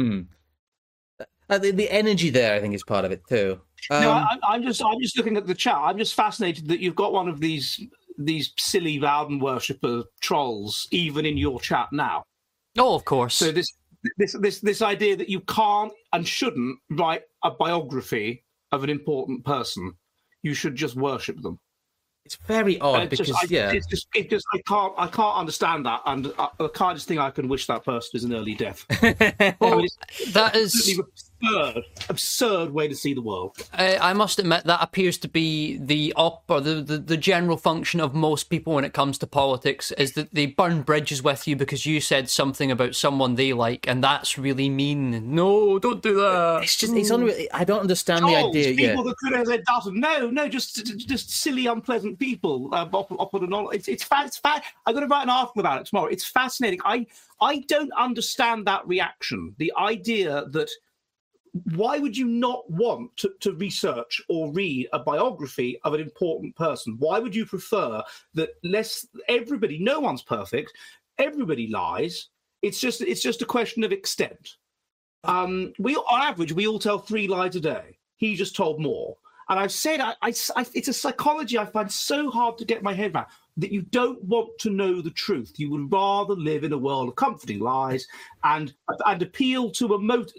The energy there, I think, is part of it too. No, I'm just looking at the chat. I'm just fascinated that you've got one of these silly Bowden worshipper trolls even in your chat now. Oh, of course. So this idea that you can't and shouldn't write a biography of an important person, you should just worship them. It's very odd because I can't understand that, and the kindest thing I can wish that person is an early death. Well, that is absurd way to see the world. I must admit that appears to be the general function of most people when it comes to politics, is that they burn bridges with you because you said something about someone they like, and that's really mean. No, don't do that. It's unreal. I don't understand the idea. People that could have said no, just silly, unpleasant people. I'm going to write an article about it tomorrow. It's fascinating. I don't understand that reaction. The idea that why would you not want to research or read a biography of an important person? Why would you prefer that no one's perfect, everybody lies. It's just a question of extent. On average, we all tell 3 lies a day. He just told more. And I've said, it's a psychology I find so hard to get my head around, that you don't want to know the truth. You would rather live in a world of comforting lies and appeal to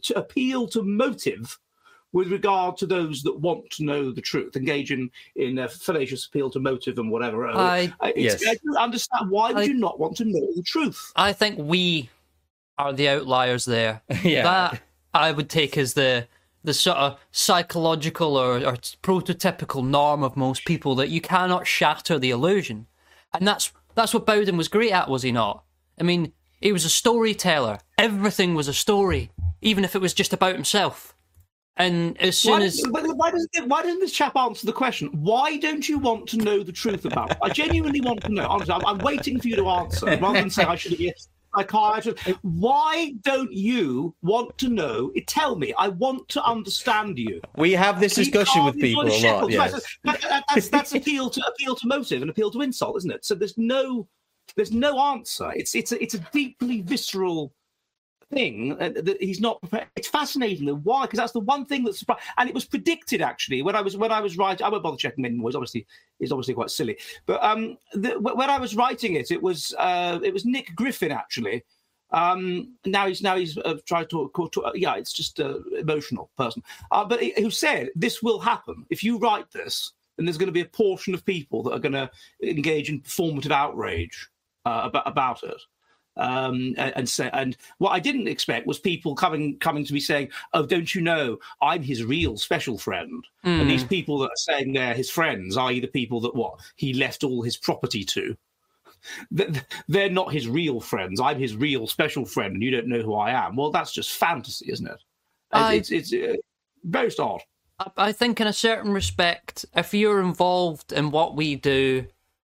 motive with regard to those that want to know the truth, engage in a fallacious appeal to motive and whatever. I don't understand. Why would you not want to know the truth? I think we are the outliers there. Yeah. That I would take as the sort of psychological or prototypical norm of most people, that you cannot shatter the illusion. And that's what Bowden was great at, was he not? I mean, he was a storyteller. Everything was a story, even if it was just about himself. And as soon why doesn't this chap answer the question? Why don't you want to know the truth about it? I genuinely want to know. Honestly, I'm waiting for you to answer, rather than say I should be a psychiatrist. Why don't you want to know? Tell me. I want to understand you. We have this discussion with people a lot. Yes. That's appeal to motive and appeal to insult, isn't it? So there's no answer. It's a deeply visceral thing that he's not prepared. It's fascinating though. Why? Because that's the one thing that's surprised, and it was predicted actually when I was writing. I won't bother checking anymore. It's obviously quite silly. But when I was writing it, it was Nick Griffin actually. Now he's trying to talk. Yeah, it's just an emotional person. But who said this will happen if you write this, and there's going to be a portion of people that are going to engage in performative outrage about it. And what I didn't expect was people coming to me saying, "Oh, don't you know, I'm his real special friend." And these people that are saying they're his friends, i.e. the people that he left all his property to, they're not his real friends. I'm his real special friend, and you don't know who I am. Well, that's just fantasy, isn't it? It's very odd. I think in a certain respect, if you're involved in what we do,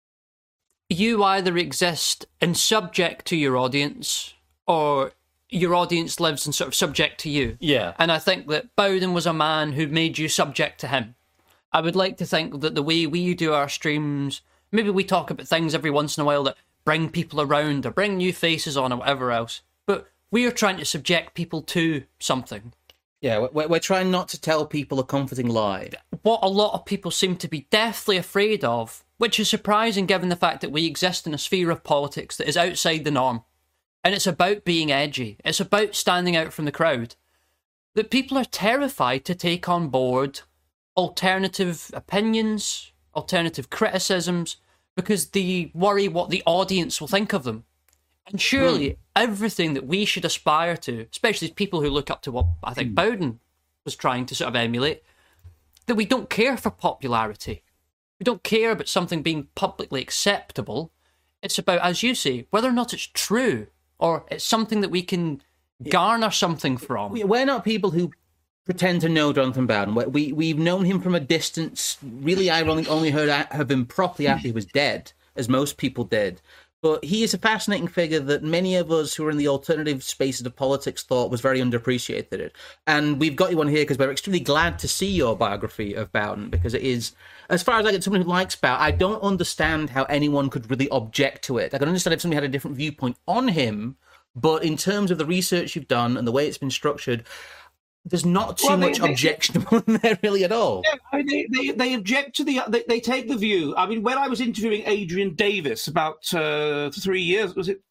you either exist and subject to your audience, or your audience lives and sort of subject to you. Yeah. And I think that Bowden was a man who made you subject to him. I would like to think that the way we do our streams, maybe we talk about things every once in a while that bring people around or bring new faces on or whatever else, but we are trying to subject people to something. Yeah, we're trying not to tell people a comforting lie. What a lot of people seem to be deathly afraid of, which is surprising given the fact that we exist in a sphere of politics that is outside the norm. And it's about being edgy. It's about standing out from the crowd. That people are terrified to take on board alternative opinions, alternative criticisms, because they worry what the audience will think of them. And surely everything that we should aspire to, especially people who look up to what I think Bowden was trying to sort of emulate, that we don't care for popularity. We don't care about something being publicly acceptable. It's about, as you say, whether or not it's true, or it's something that we can garner something from. We're not people who pretend to know Jonathan Bowden. We've known him from a distance, really ironically only heard of him properly after he was dead, as most people did. But he is a fascinating figure that many of us who are in the alternative spaces of politics thought was very underappreciated. And we've got you on here because we're extremely glad to see your biography of Bowden, because it is, as far as I get someone who likes Bowden, I don't understand how anyone could really object to it. I can understand if somebody had a different viewpoint on him, but in terms of the research you've done and the way it's been structured, there's not too much objectionable in there really at all. Yeah, I mean, they object to they take the view. I mean, when I was interviewing Adrian Davis about 3 years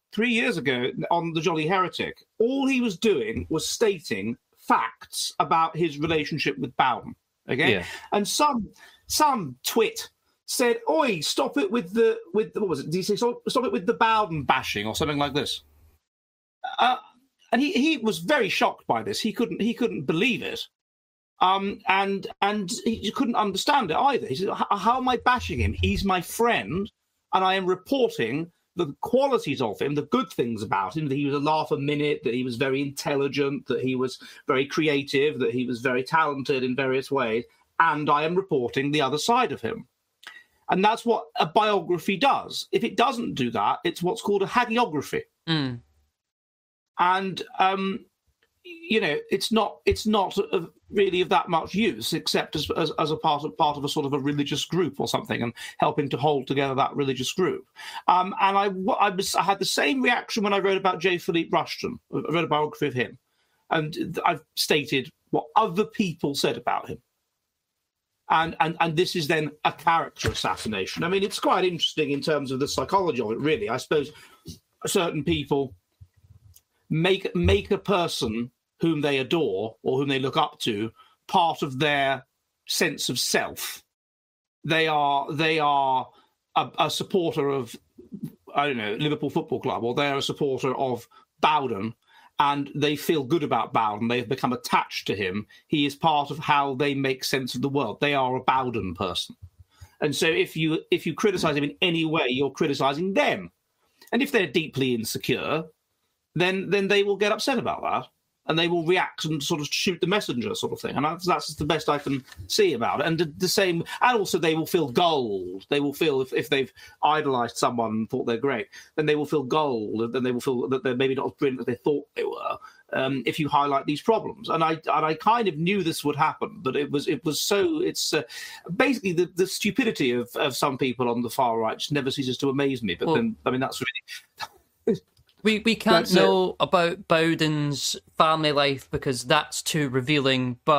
ago on The Jolly Heretic, all he was doing was stating facts about his relationship with Bowden. Okay, yeah. And some twit said, "Oi, stop it with the what was it? Did he say stop it with the Bowden bashing or something like this?" And he was very shocked by this. He couldn't believe it, and he couldn't understand it either. He said, "How am I bashing him? He's my friend, and I am reporting the qualities of him, the good things about him. That he was a laugh a minute, that he was very intelligent, that he was very creative, that he was very talented in various ways, and I am reporting the other side of him." And that's what a biography does. If it doesn't do that, it's what's called a hagiography. Mm. And it's not really of that much use, except as a part of a sort of a religious group or something, and helping to hold together that religious group. And I had the same reaction when I wrote about J. Philippe Rushton. I wrote a biography of him, and I've stated what other people said about him. And this is then a character assassination. I mean, it's quite interesting in terms of the psychology of it, really. I suppose certain people make a person whom they adore or whom they look up to part of their sense of self. They are a supporter of, I don't know, Liverpool Football Club, or they're a supporter of Bowden, and they feel good about Bowden. They've become attached to him. He is part of how they make sense of the world. They are a Bowden person. And so if you criticize him in any way, you're criticizing them. And if they're deeply insecure, then they will get upset about that, and they will react and sort of shoot the messenger, sort of thing. And that's the best I can see about it. And the same, and also they will feel gold. They will feel if they've idolized someone and thought they're great, then they will feel gold, and then they will feel that they're maybe not as brilliant as they thought they were. If you highlight these problems, and I kind of knew this would happen, but it's basically the stupidity of some people on the far right just never ceases to amaze me. But then, I mean, that's really. We can't know about Bowden's family life because that's too revealing, but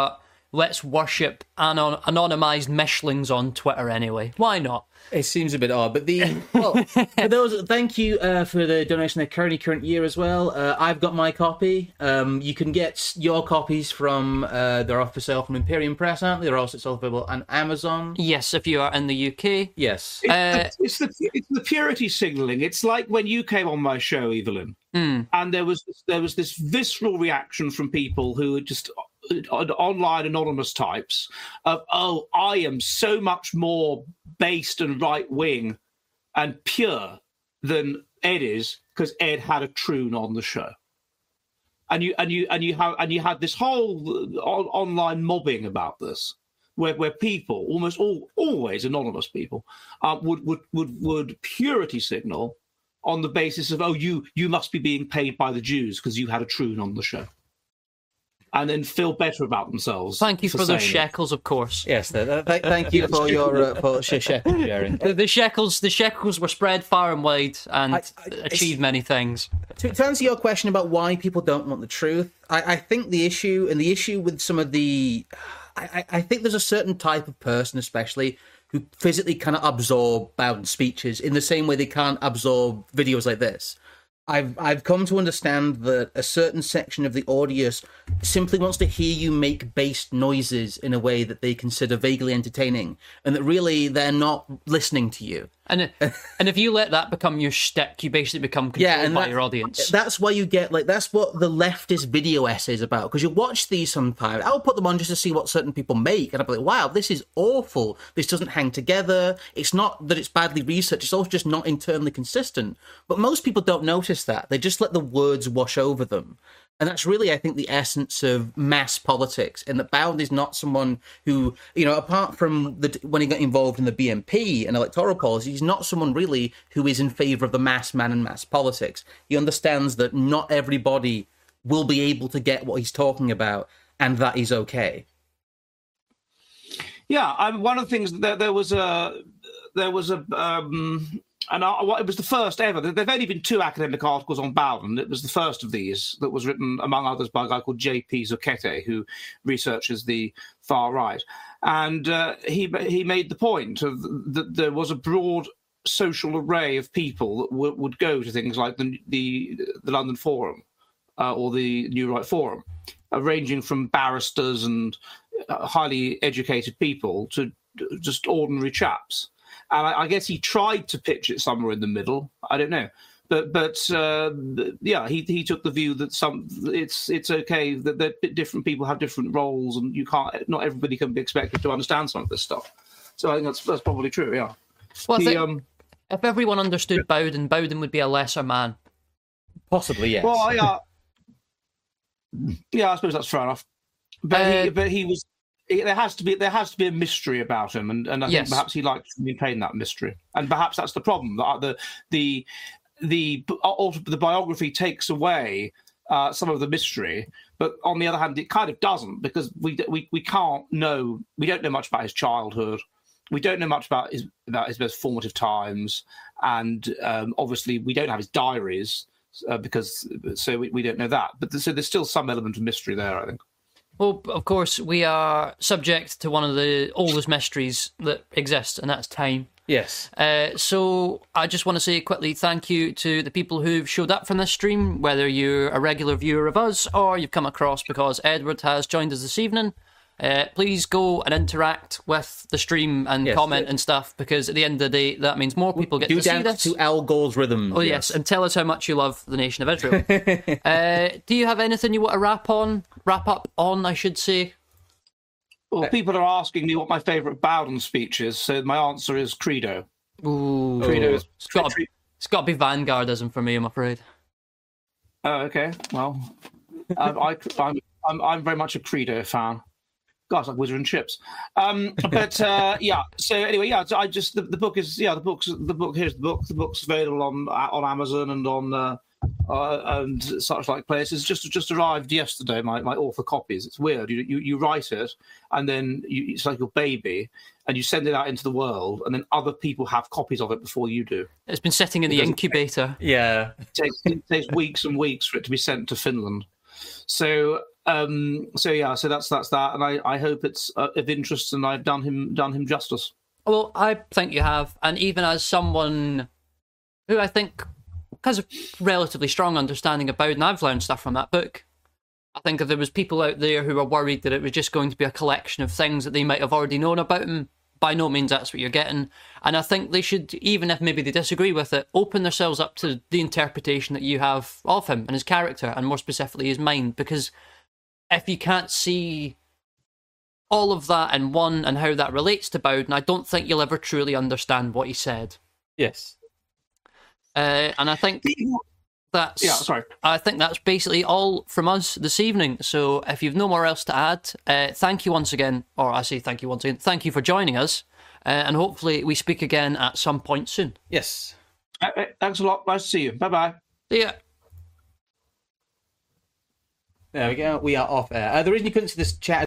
let's worship anonymized Mishlings on Twitter anyway. Why not? It seems a bit odd, but for those, thank you for the donation there, current year as well. I've got my copy. You can get your copies from, they're off for sale from Imperium Press, aren't they? They're also available on Amazon. Yes, if you are in the UK. Yes. It's the purity signalling. It's like when you came on my show, Evelyn, and there was this visceral reaction from people who were just online anonymous types of, oh, I am so much more based and right wing and pure than Ed is because Ed had a troon on the show, and you had this whole online mobbing about this, where people always anonymous people would purity signal on the basis of, oh, you must be being paid by the Jews because you had a troon on the show, and then feel better about themselves. Thank you for those shekels, of course. Yes, thank you for your shekel sharing. The shekels were spread far and wide and achieved many things. To answer your question about why people don't want the truth, I think the issue with some of the... I think there's a certain type of person, especially, who physically cannot absorb Bowden speeches in the same way they can't absorb videos like this. I've come to understand that a certain section of the audience simply wants to hear you make based noises in a way that they consider vaguely entertaining, and that really they're not listening to you. And if you let that become your shtick, you basically become controlled by your audience. That's why you get, that's what the leftist video essay is about. Because you watch these sometimes. I'll put them on just to see what certain people make, and I'll be like, wow, this is awful. This doesn't hang together. It's not that it's badly researched, it's also just not internally consistent. But most people don't notice that. They just let the words wash over them. And that's really, I think, the essence of mass politics. And that Bowden is not someone who, apart from when he got involved in the BNP and electoral policy, he's not someone really who is in favour of the mass man and mass politics. He understands that not everybody will be able to get what he's talking about, and that is okay. Yeah, one of the things that there was it was the first ever. There've only been 2 academic articles on Bowden. It was the first of these that was written, among others, by a guy called J.P. Zucchetto, who researches the far right. And he made the point that there was a broad social array of people that would go to things like the London Forum or the New Right Forum, ranging from barristers and highly educated people to just ordinary chaps. And I guess he tried to pitch it somewhere in the middle. I don't know, but he took the view that it's okay that different people have different roles, and not everybody can be expected to understand some of this stuff. So I think that's probably true. Yeah. Well, if everyone understood Bowden would be a lesser man. Possibly, yes. Well, yeah, I suppose that's fair enough. But he was. There has to be a mystery about him, and I think perhaps he likes to maintain that mystery, and perhaps that's the problem. The biography takes away some of the mystery, but on the other hand, it kind of doesn't, because we don't know much about his childhood. We don't know much about his most formative times, and obviously we don't have his diaries because we don't know that. But so there's still some element of mystery there, I think. Well, of course, we are subject to one of the oldest mysteries that exists, and that's time. Yes. So I just want to say quickly thank you to the people who've showed up from this stream, whether you're a regular viewer of us or you've come across because Edward has joined us this evening. Please go and interact with the stream and comment and stuff, because at the end of the day, that means more people get to see this. To Al Gore's rhythm. Oh, yes, and tell us how much you love the nation of Israel. Do you have anything you want to wrap up on, I should say? Well, people are asking me what my favourite Bowden speech is, so my answer is Credo. Ooh. Credo is... It's got to be Vanguardism for me, I'm afraid. Oh, okay. Well, I'm very much a Credo fan. God, it's like Wizard and Chips. Yeah. So anyway, yeah. So I just the book is the book. Here's the book. The book's available on Amazon and on and such like places. Just arrived yesterday. My author copies. It's weird. You write it, and then it's like your baby, and you send it out into the world, and then other people have copies of it before you do. It's been sitting in the incubator. Yeah. It takes weeks and weeks for it to be sent to Finland. So So that's that, and I hope it's of interest, and I've done him justice. Well, I think you have, and even as someone who I think has a relatively strong understanding of Bowden, I've learned stuff from that book. I think if there was people out there who were worried that it was just going to be a collection of things that they might have already known about him, by no means that's what you're getting. And I think they should, even if maybe they disagree with it, open themselves up to the interpretation that you have of him and his character, and more specifically his mind, because if you can't see all of that in one and how that relates to Bowden, I don't think you'll ever truly understand what he said. Yes. And I think that's I think that's basically all from us this evening. So if you've no more else to add, thank you once again, or I say thank you once again. Thank you for joining us, and hopefully we speak again at some point soon. Yes. Thanks a lot. Nice to see you. Bye-bye. See ya. There we go. We are off air. The reason you couldn't see this chat